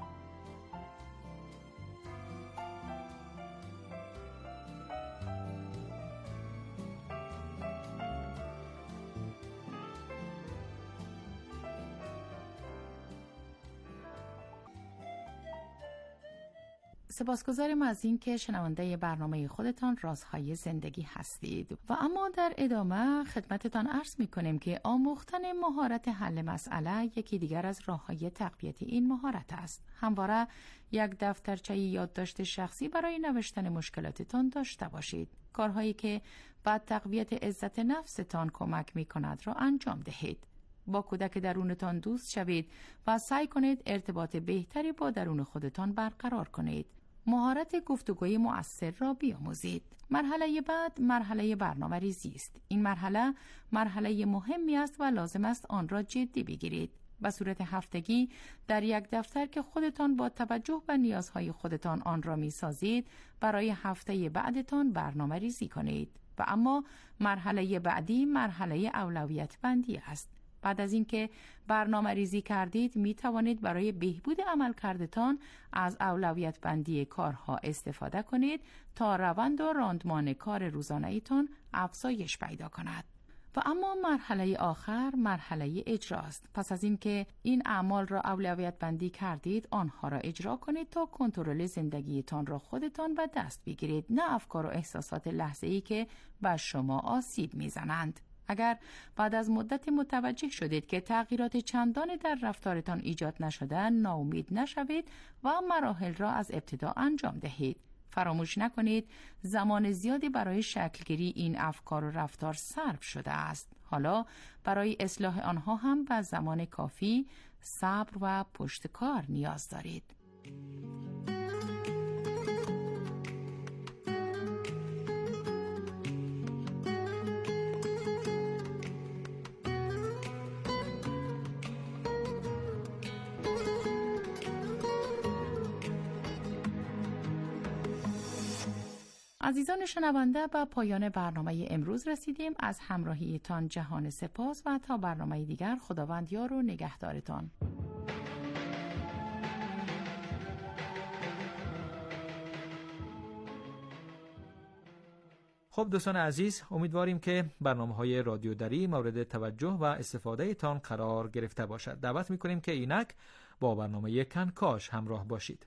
سپاسگزاریم از این که شنونده برنامه خودتان رازهای زندگی هستید و اما در ادامه خدمتتان عرض می کنیم که آموختن مهارت حل مسئله یکی دیگر از راههای تقویت این مهارت است. همواره یک دفترچه یادداشت شخصی برای نوشتن مشکلاتتان داشته باشید. کارهایی که با تقویت عزت نفستان کمک می کند را انجام دهید. با کودک درونتان دوست شوید و سعی کنید ارتباط بهتری با درون خودتان برقرار کنید. مهارت گفتگوی مؤثر را بیاموزید. مرحله بعد مرحله برنامه ریزی است. این مرحله مرحله مهمی است و لازم است آن را جدی بگیرید. به صورت هفتگی در یک دفتر که خودتان با توجه به نیازهای خودتان آن را می سازید، برای هفته بعدتان برنامه ریزی کنید. و اما مرحله بعدی مرحله اولویت بندی است. بعد از اینکه برنامه ریزی کردید می توانید برای بهبود عملکردتان از اولویت بندی کارها استفاده کنید تا روند و راندمان کار روزانه ایتان افزایش پیدا کند. و اما مرحله آخر مرحله اجرا است. پس از اینکه این اعمال را اولویت بندی کردید، آنها را اجرا کنید تا کنترل زندگیتان را خودتان به دست بگیرید، نه افکار و احساسات لحظه‌ای که به شما آسیب میزنند. اگر بعد از مدت متوجه شدید که تغییرات چندانی در رفتارتان ایجاد نشده، ناامید نشوید و مراحل را از ابتدا انجام دهید. فراموش نکنید زمان زیادی برای شکلگیری این افکار و رفتار صرف شده است. حالا برای اصلاح آنها هم به زمان کافی، صبر و پشتکار نیاز دارید. عزیزان شنونده، به پایان برنامه امروز رسیدیم. از همراهیتان جهان سپاس و تا برنامه دیگر خداوند یار و نگهدارتان. خب دوستان عزیز، امیدواریم که برنامه‌های رادیو دری مورد توجه و استفاده تان قرار گرفته باشد. دعوت می‌کنیم که اینک با برنامه کنکاش همراه باشید.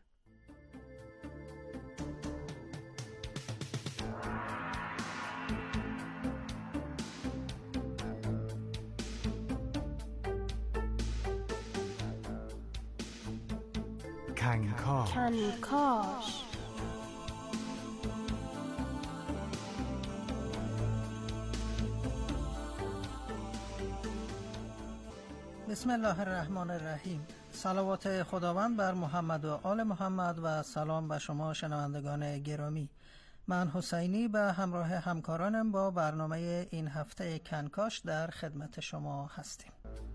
کنکاش کنکاش بسم الله الرحمن الرحیم. صلوات خداوند بر محمد و آل محمد و سلام به شما شنوندگان گرامی. من حسینی به همراه همکارانم با برنامه این هفته کنکاش در خدمت شما هستیم.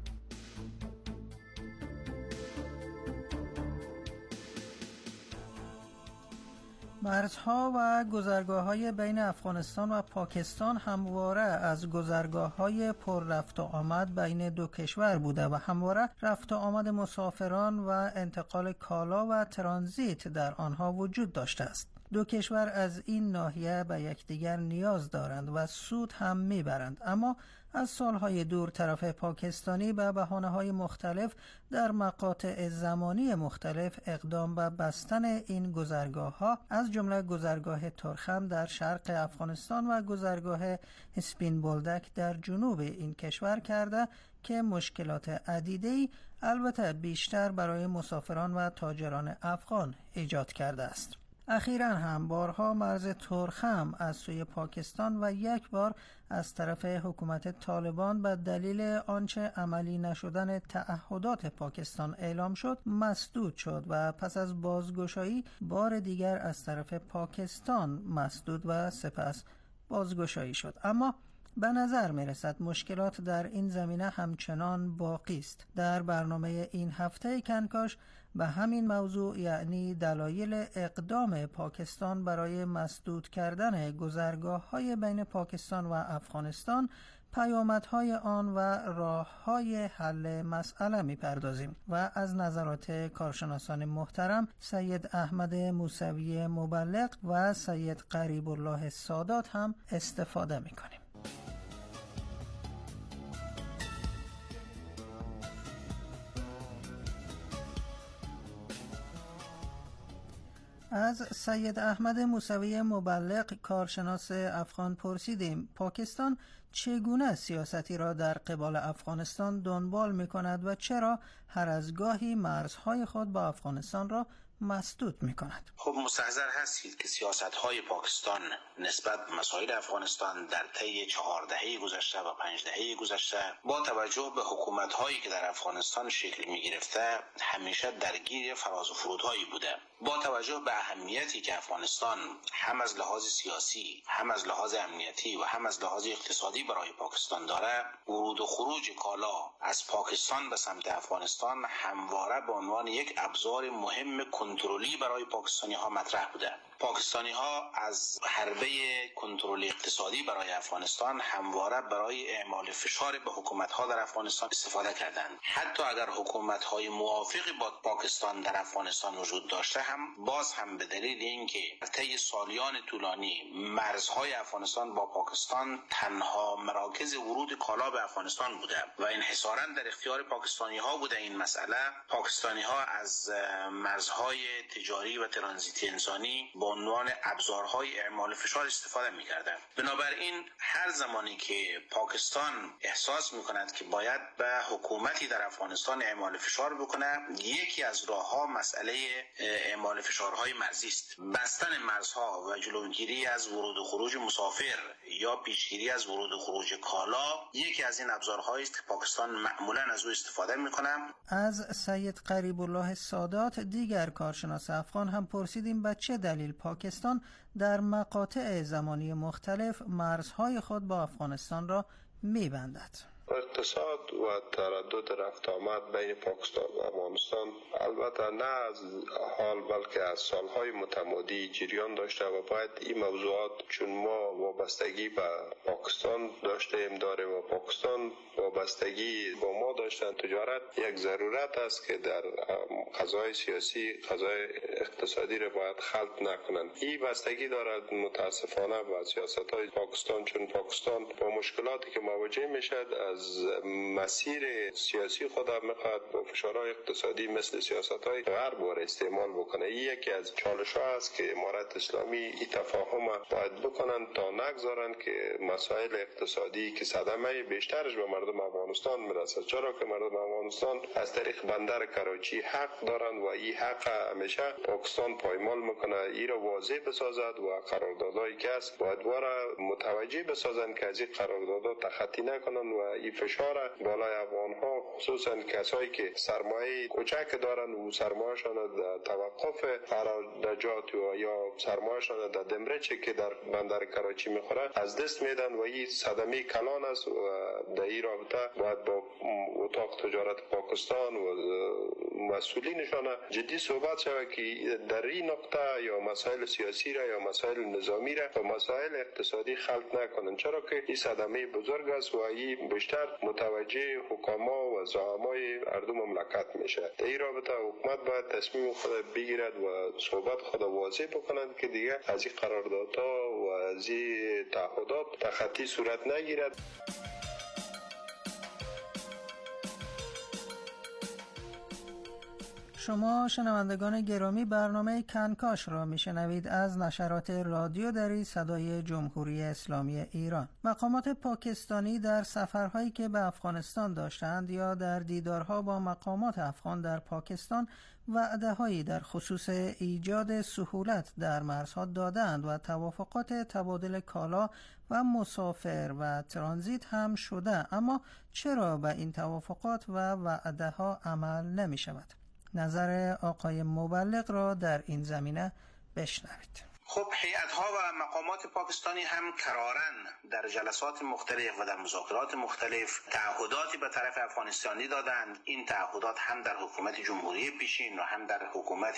مرزها و گذرگاه‌های بین افغانستان و پاکستان همواره از گذرگاه‌های پر رفت و آمد بین دو کشور بوده و همواره رفت و آمد مسافران و انتقال کالا و ترانزیت در آنها وجود داشته است. دو کشور از این ناحیه به یکدیگر نیاز دارند و سود هم میبرند، اما از سالهای دور طرف پاکستانی به بهانه‌های مختلف در مقاطع زمانی مختلف اقدام به بستن این گذرگاه‌ها از جمله گذرگاه ترخم در شرق افغانستان و گذرگاه اسپین بولدک در جنوب این کشور کرده که مشکلات عدیده‌ای البته بیشتر برای مسافران و تاجران افغان ایجاد کرده است. اخیراً هم بارها مرز ترخم از سوی پاکستان و یک بار از طرف حکومت طالبان به دلیل آنچه عملی نشدن تعهدات پاکستان اعلام شد مسدود شد و پس از بازگشایی بار دیگر از طرف پاکستان مسدود و سپس بازگشایی شد. اما به نظر می رسد مشکلات در این زمینه همچنان باقی است. در برنامه این هفته کنکاش به همین موضوع، یعنی دلایل اقدام پاکستان برای مسدود کردن گذرگاه‌های بین پاکستان و افغانستان، پیامدهای آن و راه‌های حل مسئله می‌پردازیم و از نظرات کارشناسان محترم سید احمد موسوی مبلغ و سید قریب الله سادات هم استفاده می‌کنیم. از سید احمد موسوی مبلغ کارشناس افغان پرسیدیم پاکستان چگونه سیاستی را در قبال افغانستان دنبال می کند و چرا هر از گاهی مرزهای خود با افغانستان را مسدود می کند. خب مستحضر هستید که سیاست‌های پاکستان نسبت به مسائل افغانستان در طی چهار دهه گذشته و پنج دهه گذشته با توجه به حکومت‌هایی که در افغانستان شکل می‌گرفته همیشه درگیر فراز و فرودهایی بوده. با توجه به اهمیتی که افغانستان هم از لحاظ سیاسی، هم از لحاظ امنیتی و هم از لحاظ اقتصادی برای پاکستان داره، ورود و خروج کالا از پاکستان به سمت افغانستان همواره به عنوان یک ابزار مهم کنترلی برای پاکستانی ها مطرح بوده. پاکستانی ها از حربه کنترل اقتصادی برای افغانستان همواره برای اعمال فشار به حکومت ها در افغانستان استفاده کردند. حتی اگر حکومت های موافقی با پاکستان در افغانستان وجود داشته هم باز هم به دلیل اینکه طی سالیان طولانی مرزهای افغانستان با پاکستان تنها مراکز ورود کالا به افغانستان بوده و انحصاراً در اختیار پاکستانی ها بوده این مسئله، پاکستانی ها از مرزهای تجاری و ترانزیتی انسانی با عنوان ابزارهای اعمال فشار استفاده می‌کردند. بنابراین هر زمانی که پاکستان احساس می‌کند که باید به حکومتی در افغانستان اعمال فشار بکنه، یکی از راه‌ها مسئله اعمال فشارهای مرزی است. بستن مرزها و جلوگیری از ورود و خروج مسافر یا پیشگیری از ورود و خروج کالا یکی از این ابزارهایی است که پاکستان معمولاً از او استفاده می‌کنه. از سید قریب الله سادات دیگر کارشناس افغان هم پرسیدیم به چه دلیل پاکستان در مقاطع زمانی مختلف مرزهای خود با افغانستان را می‌بندد. اقتصاد و تردد رفت آمد بین پاکستان و افغانستان البته نه از حال بلکه از سالهای متمادی جریان داشته و باید این موضوعات چون ما وابستگی به پاکستان داشتیم داریم و پاکستان وابستگی با ما داشتن تجارت یک ضرورت است که در قضای سیاسی قضای اقتصادی را باید خلط نکنند. این بستگی دارد متاسفانه با سیاست‌های پاکستان چون پاکستان با مشکلاتی که مواجه میشد از مسیر سیاسی خود میخواد با فشارهای اقتصادی مثل سیاست‌های غرب را استعمال بکنه. این یکی از چالش‌ها است که امارت اسلامی این تفاهم باید بکنن تا نگذارن که مسائل اقتصادی که صدمه بیشترش به مردم افغانستان میرسه، چرا که مردم افغانستان از طریق بندر کراچی حق دارن و این حق همیشه پاکستان پایمال میکنه. این را واضح بسازد و قراردادهایی که است باید وارا متوجه بسازن که از این قراردادها تخطی نکنن و این فشار بالای افغان ها خصوصا کسایی که سرمایه کوچک دارن و سرمایه‌شان در توقف قراردادات و یا سرمایه‌شان در دمرچه که در بندر کراچی میخوره از دست میدن و این صدمه کلان است و در این رابطه باید با اتاق تجارت پاکستان و مسئولینشان جدی صحبت شود که در این نقطه یا مسائل سیاسی را یا مسائل نظامی را و مسائل اقتصادی خلط نکنن، چرا که این صدمه بزرگ است و این بیشتر متوجه حکما و زعمای اردو مملکت میشه. در این رابطه حکومت باید تصمیم خود بگیرد و صحبت خود واضح بکنند که دیگه از این قراردادها و از این تعهدات تخطی صورت نگیرد. شما شنوندگان گرامی برنامه کنکاش را میشنوید از نشرات رادیو دری صدای جمهوری اسلامی ایران. مقامات پاکستانی در سفرهایی که به افغانستان داشتند یا در دیدارها با مقامات افغان در پاکستان وعده‌هایی در خصوص ایجاد سهولت در مرزها دادند و توافقات تبادل کالا و مسافر و ترانزیت هم شده، اما چرا به این توافقات و وعده‌ها عمل نمی شود؟ نظر آقای مبلغ را در این زمینه بشنوید. خب هیئت‌ها و مقامات پاکستانی هم کراراً در جلسات مختلف و در مذاکرات مختلف تعهداتی به طرف افغانستانی دادند. این تعهدات هم در حکومت جمهوری پیشین و هم در حکومت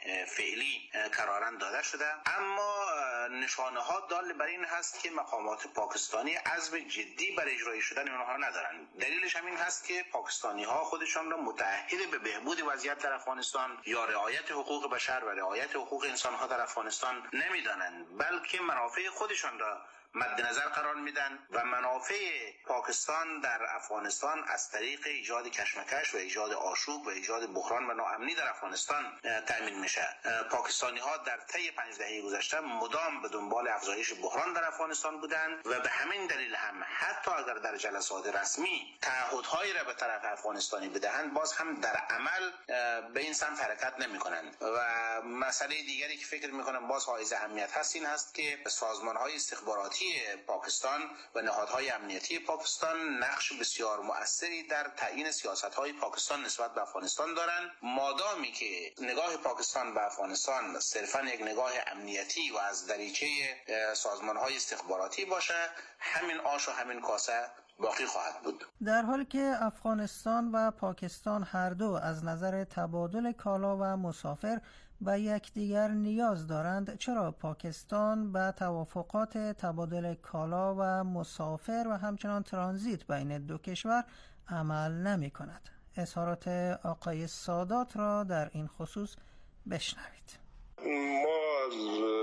فعلی کراراً داده شده، اما نشانه ها دال بر این هست که مقامات پاکستانی عزم جدی برای اجرای شدن اونها ندارند. دلیلش هم این هست که پاکستانی ها خودشان را متعهد به بهبود وضعیت در افغانستان یا رعایت حقوق بشر و رعایت حقوق انسان ها در افغانستان نمیدانند، بلکه منافع خودشان را مد نظر قرار میدن و منافع پاکستان در افغانستان از طریق ایجاد کشمکش و ایجاد آشوب و ایجاد بحران و ناامنی در افغانستان تامین میشه. پاکستانی ها در طی پنج دهه گذشته مدام به دنبال افزایش بحران در افغانستان بودند و به همین دلیل هم حتی اگر در جلسات رسمی تعهدهایی را به طرف افغانستانی بدهند، باز هم در عمل به این سمت حرکت نمی کنند. و مسئله دیگری که فکر می کنم باز حائز اهمیت هست این هست که سازمان های استخباراتی پاکستان و نهادهای امنیتی پاکستان نقش بسیار مؤثری در تعیین سیاست‌های پاکستان نسبت به افغانستان دارند. مادامی که نگاه پاکستان به افغانستان صرفاً یک نگاه امنیتی و از دریچه سازمان‌های استخباراتی باشه، همین آش و همین کاسه باقی خواهد بود. در حالی که افغانستان و پاکستان هر دو از نظر تبادل کالا و مسافر به یکدیگر نیاز دارند، چرا پاکستان به توافقات تبادل کالا و مسافر و همچنان ترانزیت بین دو کشور عمل نمی کند؟ اظهارات آقای سادات را در این خصوص بشنوید. ما از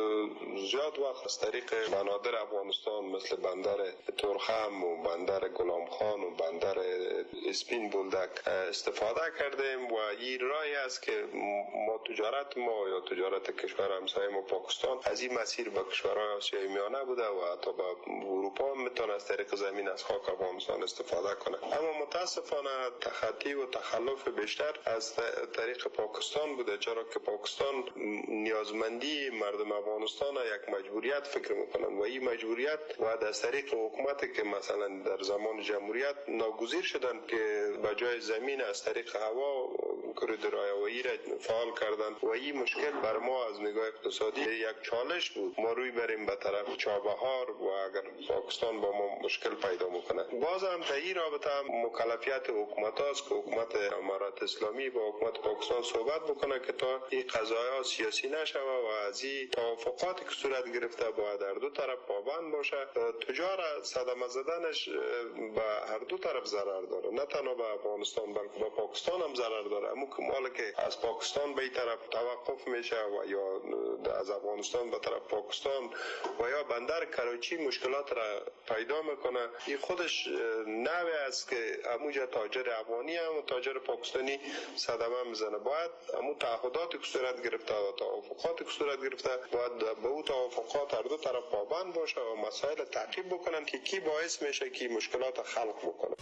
زیاد وقت از طریق بنادر افغانستان مثل بندر تورخم و بندر غلام خان و بندر اسپین بولدک استفاده کردیم و این راهی است که ما تجارت ما یا تجارت کشور همسایه ما پاکستان از این مسیر به کشورهای آسیای میانه بوده و حتی به اروپا میتونه از طریق زمین از خاک افغانستان استفاده کنه. اما متاسفانه تخطی و تخلف بیشتر از طریق پاکستان بوده، چرا که پاکستان نیازمندی مردم افغانستان یک مجبوریت فکر میکنن و این مجبوریت و از طریق حکومتی که مثلا در زمان جمهوریت ناگزیر شدن که به جای زمین از طریق هوا کوریدورهای هوایی را فعال کردن و این مشکل بر ما از نگاه اقتصادی یک چالش بود. ما روی بریم به طرف چابهار و اگر پاکستان با ما مشکل پیدا میکنه، باز هم در این رابطه مکلفیت حکومت هاست که حکومت امارات اسلامی با حکومت پاکستان صحبت بکنه که تا این قضایا سیاسی نشه و از این توافقاتی که صورت گرفته باید در دو طرف پابند باشه. تجارت صدمه زدنش به هر دو طرف ضرر داره، نه تنها به افغانستان بلکه به پاکستان هم ضرر داره. اما که مال که از پاکستان به این طرف توقف میشه و یا از افغانستان به طرف پاکستان و یا بندر کراچی مشکلات را پیدا میکنه، این خودش نوعی است که اموجه تاجر افغانی هم و تاجر پاکستانی صدمه میزنه. باید امو تعهداتی که صورت گرفته و توافقاتی که صورت گرفته باید به اون توافقات هر دو طرف پابند باشه و مسائل تعقیب بکنن که کی باعث میشه که مشکلات خلق بکنه.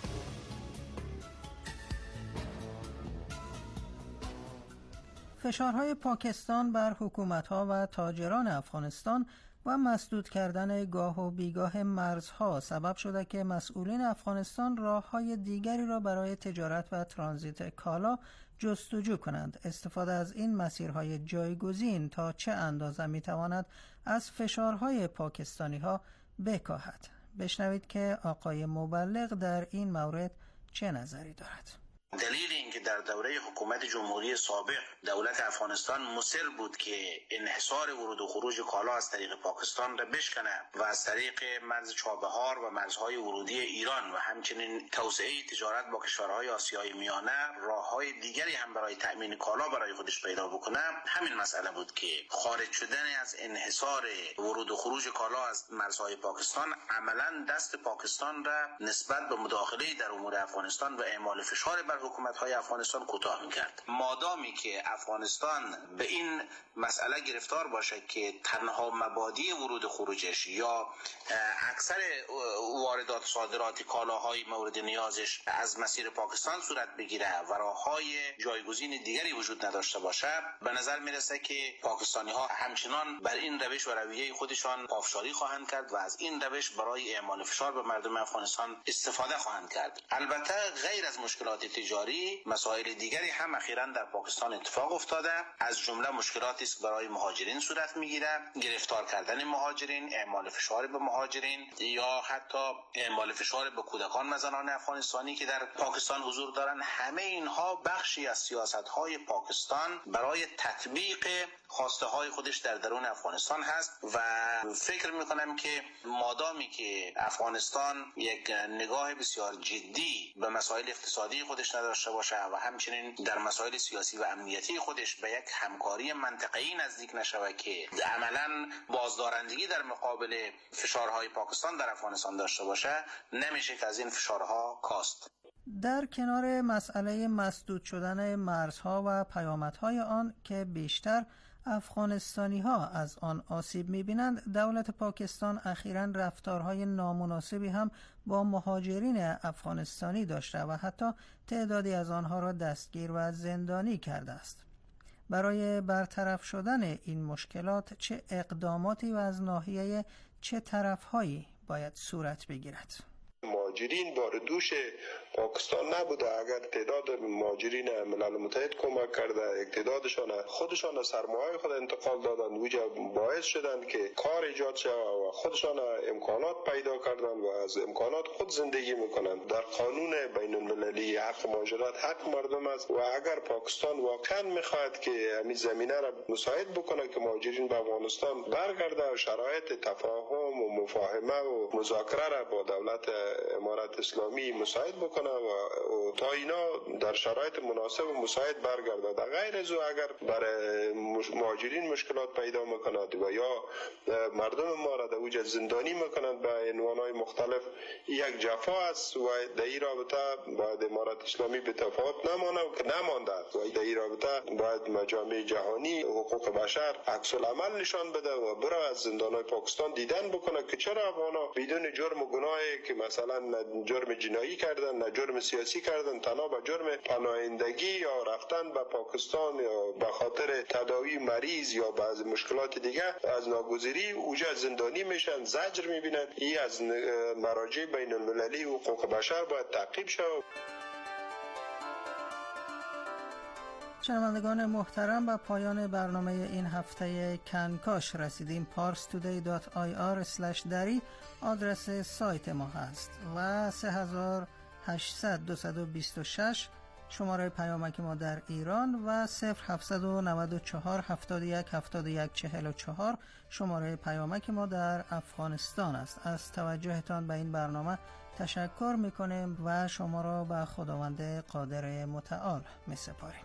فشارهای پاکستان بر حکومت‌ها و تاجران افغانستان و مسدود کردن گاه و بیگاه مرزها سبب شده که مسئولین افغانستان راه‌های دیگری را برای تجارت و ترانزیت کالا جستجو کنند. استفاده از این مسیرهای جایگزین تا چه اندازه میتواند از فشارهای پاکستانی‌ها بکاهد؟ بشنوید که آقای مبلغ در این مورد چه نظری دارد. دلیل اینکه در دوره حکومت جمهوری سابق دولت افغانستان مصر بود که انحصار ورود و خروج کالا از طریق پاکستان را بشکنه و از طریق مرز چابهار و مرزهای ورودی ایران و همچنین توسعه تجارت با کشورهای آسیای میانه راههای دیگری هم برای تأمین کالا برای خودش پیدا بکنه، همین مسئله بود که خارج شدن از انحصار ورود و خروج کالا از مرزهای پاکستان عملاً دست پاکستان را نسبت به مداخله در امور افغانستان و اعمال فشار بر حکومت‌های افغانستان کوتاه می‌کرد. مادامی که افغانستان به این مسئله گرفتار باشه که تنها مبادی ورود خروجش یا اکثر واردات و صادرات کالاهای مورد نیازش از مسیر پاکستان صورت بگیره و راههای جایگزین دیگری وجود نداشته باشه، به نظر میرسه که پاکستانی ها همچنان بر این روش و رویه خودشان پافشاری خواهند کرد و از این روش برای اعمال فشار به مردم افغانستان استفاده خواهند کرد. البته غیر از مشکلات تجاری، مسائل دیگری هم اخیراً در پاکستان اتفاق افتاده، از جمله مشکلاتی است برای مهاجرین صورت میگیره، گرفتار کردن مهاجرین، اعمال فشار به مهاجرین یا حتی اعمال فشار به کودکان و زنان افغانستانی که در پاکستان حضور دارند. همه اینها بخشی از سیاست‌های پاکستان برای تطبیق خواسته های خودش در درون افغانستان هست و فکر میکنم که مادامی که افغانستان یک نگاه بسیار جدی به مسائل اقتصادی خودش نداشته باشه و همچنین در مسائل سیاسی و امنیتی خودش به یک همکاری منطقه‌ای نزدیک نشوه که عملاً بازدارندگی در مقابل فشارهای پاکستان در افغانستان داشته باشه، نمیشه که از این فشارها کاست. در کنار مسئله مسدود شدن مرزها و پیامدهای آن که بیشتر افغانستانی ها از آن آسیب می‌بینند، دولت پاکستان اخیراً رفتارهای نامناسبی هم با مهاجرین افغانستانی داشته و حتی تعدادی از آنها را دستگیر و زندانی کرده است. برای برطرف شدن این مشکلات چه اقداماتی و از ناحیه چه طرف‌هایی باید صورت بگیرد؟ مهاجرین بار دوش پاکستان نبوده. اگر تعداد مهاجرین ملل متحد کمک کرده، یک تعدادشان خودشان سرمایه خود انتقال دادند، وجا باعث شدند که کار ایجاد شود و خودشان امکانات پیدا کردند و از امکانات خود زندگی میکنند. در قانون بین المللی حق مهاجرت حق مردم است و اگر پاکستان واقعا میخواهد که همین زمینه را مساعد بکنه که مهاجرین به افغانستان برگرده و شرایط تفاهم و مفاهمه و مذاکره را با دولت امارت اسلامی مساعد بکنه و تا اینا در شرایط مناسب و مساعد برگردد. غیر از او اگر برای مهاجرین مشکلات پیدا میکند و یا مردم ما را در اوج زندانی میکنند به عنوانهای مختلف، یک جفا است و در این رابطه باید امارت اسلامی به تفاوت نمانه و که نمانده است و در این رابطه باید مجامع جهانی حقوق بشر عکس العمل نشان بده و برای از زندانهای پاکستان دیدن بکنه که چرا افغانا بدون جرم و گناهی که مثلا نه جرم جنایی کردن نه جرم سیاسی کردن، تنها به جرم پناهندگی یا رفتن به پاکستان یا به خاطر تداوی مریض یا بعض مشکلات دیگه از ناگزیری اوجا زندانی میشن، زجر میبینن. این از مراجع بین المللی حقوق بشر باید تعقیب شود. شنوندگان محترم، به پایان برنامه این هفته کنکاش رسیدیم. پارس تودی دات آی آر اسلش دری آدرس سایت ما هست و سه هزار و هشتصد دویست و بیست و شش شماره پیامک ما در ایران و صفر هفتصد و نود و چهار هفتاد و یک هفتاد و یک چهل و چهار شماره پیامک ما در افغانستان است. از توجهتان به این برنامه تشکر میکنیم و شما را به خداوند قادر متعال میسپاریم.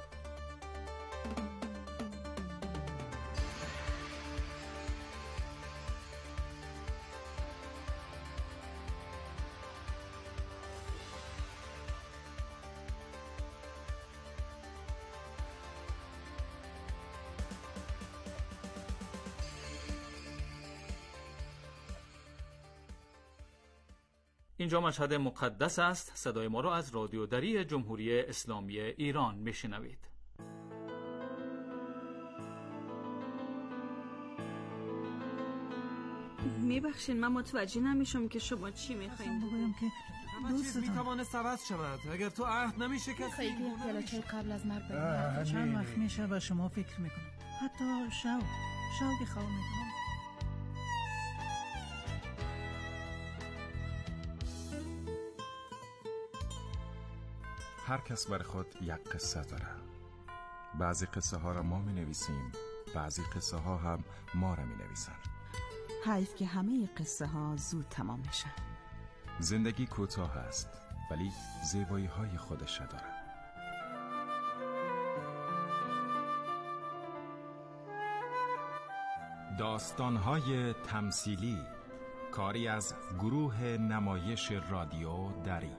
اینجا مشهد مقدس است. صدای ما را از رادیو دری جمهوری اسلامی ایران میشنوید. میبخشین من متوجه نمیشم که شما چی میخواین. بگویم که چیز میتوانه عوض شود اگر تو عهد نمیشه که خیلی پیاله چای قبل از مرگ بریم. چند وقت میشه به شما فکر میکنم، حتی شو شو که خواه میکنم. هر کس بر خود یک قصه داره. بعضی قصه ها را ما می نویسیم، بعضی قصه ها هم ما را می نویسن. حیف که همه قصه ها زود تمام میشن. زندگی کوتاه است ولی زیبایی های خودش داره. داستان های تمثیلی، کاری از گروه نمایش رادیو دری.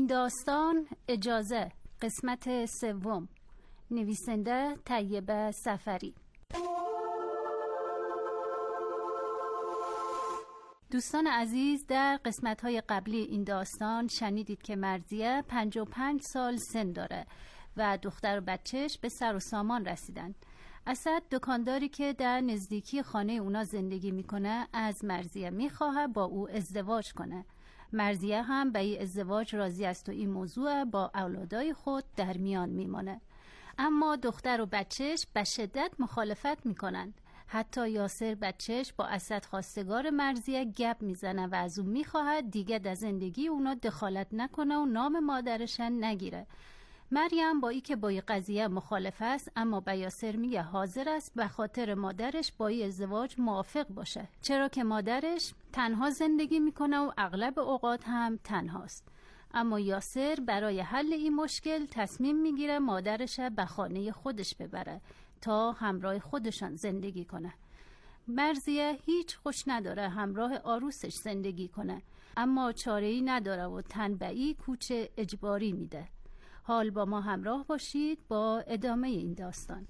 این داستان اجازه، قسمت سوم، نویسنده طیبه سفری. دوستان عزیز، در قسمت‌های قبلی این داستان شنیدید که مرضیه پنجاه و پنج سال سن داره و دختر و بچهش به سر و سامان رسیدن. اسد دکانداری که در نزدیکی خانه اونا زندگی میکنه از مرضیه میخواه با او ازدواج کنه. مرضیه هم به این ازدواج راضی است و این موضوع با اولادای خود در میان میمانه. اما دختر و بچهش به شدت مخالفت میکنن. حتی یاسر بچهش با اسد خواستگار مرضیه گپ میزنه و از اون میخواهد دیگه در زندگی اونا دخالت نکنه و نام مادرش نگیره. مریم با ای که با این قضیه مخالف است، اما به یاسر میگه حاضر است به خاطر مادرش با این ازدواج موافق باشه، چرا که مادرش تنها زندگی میکنه و اغلب اوقات هم تنهاست. اما یاسر برای حل این مشکل تصمیم میگیره مادرش به خانه خودش ببره تا همراه خودشان زندگی کنه. مرضیه هیچ خوش نداره همراه عروسش زندگی کنه، اما چاره‌ای نداره و تنبعی کوچه اجباری میده. حال با ما همراه باشید با ادامه این داستان.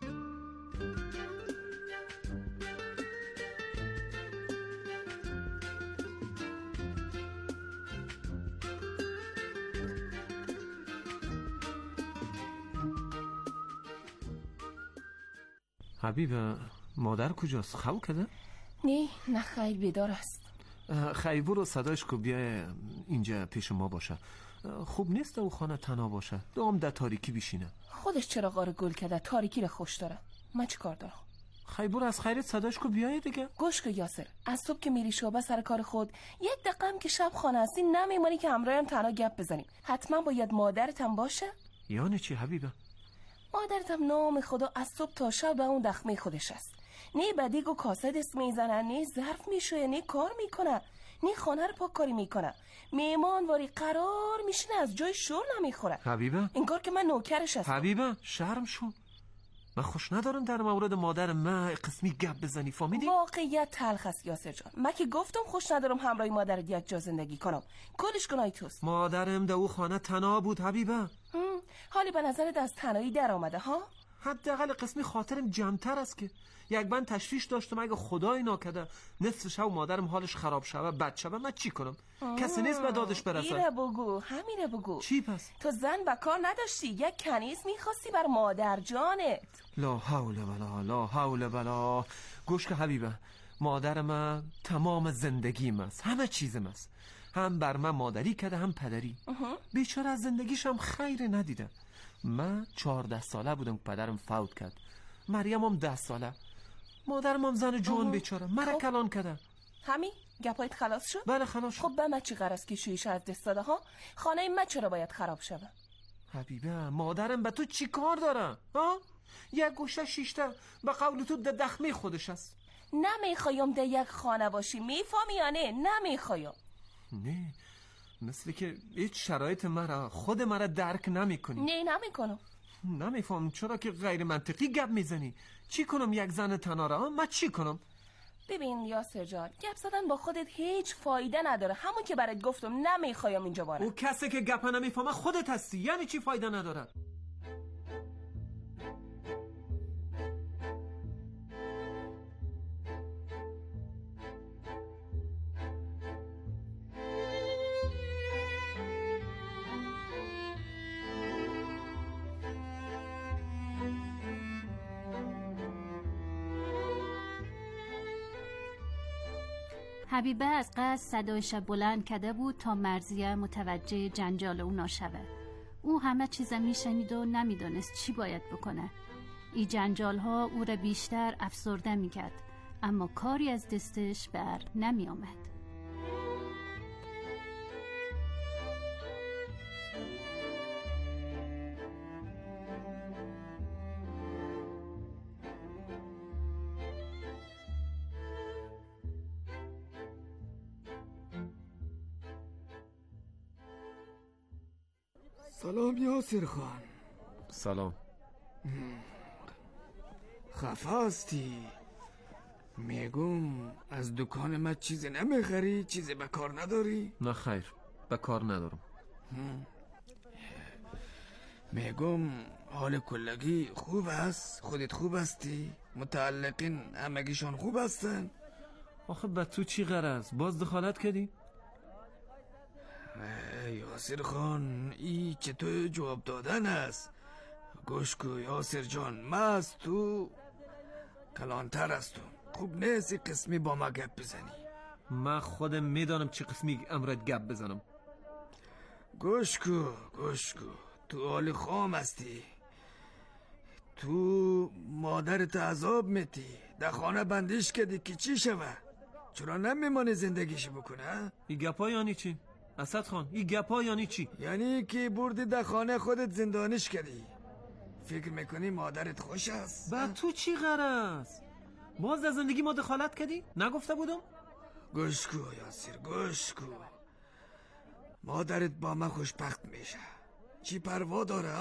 حبیبه، مادر کجاست؟ خو کده؟ نه نه خیر، بیدار است. خیر برو صدایش کو بیا اینجا پیش ما باشه. خوب نیست او خانه تنها باشه، دوام در تاریکی بشینه. خودش چرا غار گل کرده؟ تاریکی رو خوش داره. من چی کار دارم؟ خیر برو از خیرت صدایش کو بیای دیگه. گوش کن یاسر، از صبح که میری شعبه سر کار خود، یک دقیقه هم که شب خانه هستی نمیمونی که همراهم تنها گپ بزنیم. حتما باید مادرت هم باشه. یعنی چی حبیبه؟ مادرت هم نام خدا از صبح تا شب به اون دخمه خودش است. نه بدیگ و کاسه دست میزنه، نه ظرف میشویه، نه کار میکنه، نه خانه رو پاک کاری میکنه. میمان واری قرار میشینه از جای شور نمیخوره. حبیبه انگار که من نوکرش هستم. حبیبه شرم شون، من خوش ندارم در مورد مادر من قسمی گپ بزنی، فهمیدی؟ واقعیت تلخ است یاسر جان. من که گفتم خوش ندارم همراه مادر یک جا زندگی کنم. کلش گناهی توست. مادرم در او خانه تنها بود حبیبه. حالی به نظرت از تنهایی در آمده ها؟ حداقل قسمی خاطرم جمع‌تر است که یک بند تشویش داشتم اگه خدای ناکرده نصف شب مادرم حالش خراب شوه بد شوه من چی کنم؟ کسی نیست به دادش برسه. اینه بگو، همینه بگو. چی پس؟ تو زن و کار نداشتی، یک کنیز میخواستی بر مادر جانت. لا حول ولا لا حول ولا. گوش که حبیبه، مادر من تمام زندگیم است، همه چیزم است. هم بر من مادری کرده هم پدری. بیچاره از زندگیش هم خیر ندیده. من چهارده ساله بودم که پدرم فوت کرد. مریم هم ده ساله. مادرم هم زن جوان بیچاره مرا خب. کلان کرده. همین گپایت خلاص شد؟ بله خلاص شد. خب به من چی غرض که شویش از دست داده ها؟ خانه من چرا باید خراب شود؟ حبیبه مادرم به تو چی کار داره؟ ها؟ یک گوشه شیشته به قول تو ده دخمه خودش است. نمیخوایم ده یک خانه باشی، میفهمی یا نه؟ نمیخوایم. نه مثل که هیچ شرایط مرا خود مرا درک نمی کنی. نه نمیکنم. نمیفهم چرا که غیر منطقی گپ میزنی. چی کنم یک زن تناره؟ من چی کنم؟ ببین یاسر جان، گپ زدن با خودت هیچ فایده نداره. همون که برات گفتم نمیخوایم اینجا بارم. او کسی که گپ نمیفهمه خودت هستی. یعنی چی فایده نداره؟ حبیبه از قصد صدایش بلند کرده بود تا مرضیه متوجه جنجال اونا شوه. او همه چیز میشنید و نمیدونست چی باید بکنه. این جنجال ها او را بیشتر افسرده میکرد، اما کاری از دستش بر نمی آمد. سلام یاسر خان. سلام. خفه هستی؟ میگم از دکان من چیزی نمیخری؟ چیزی به کار نداری؟ نه خیر به کار ندارم. میگم حال کلگی خوب است؟ خودت خوب هستی؟ متعلقین همگیشون خوب هستن؟ آخه به تو چی غرض؟ باز دخالت کردی؟ یاسر خان ای که تو جواب دادن است. گوش کو یاسر جان، من از تو کلانتر هستم. خوب نیست ای قسمی با ما گپ بزنی. من خودم میدانم چه قسمی امرت گپ بزنم. گوش کو گوش کو تو حال خام هستی. تو مادرت عذاب میتی، در خانه بندیش کردی که چی شوه؟ چرا نمیمانی زندگیش بکنه؟ این گپا یعنی چی؟ اسد خان این گپا یعنی چی؟ یعنی که بردی در خانه خودت زندانیش کردی. فکر میکنی مادرت خوش است؟ با تو چی غرض؟ باز در زندگی ما دخالت کردی؟ نگفته بودم؟ گوش کو یاسر گوش کو، مادرت با من خوشبخت میشه. چی پروا داره؟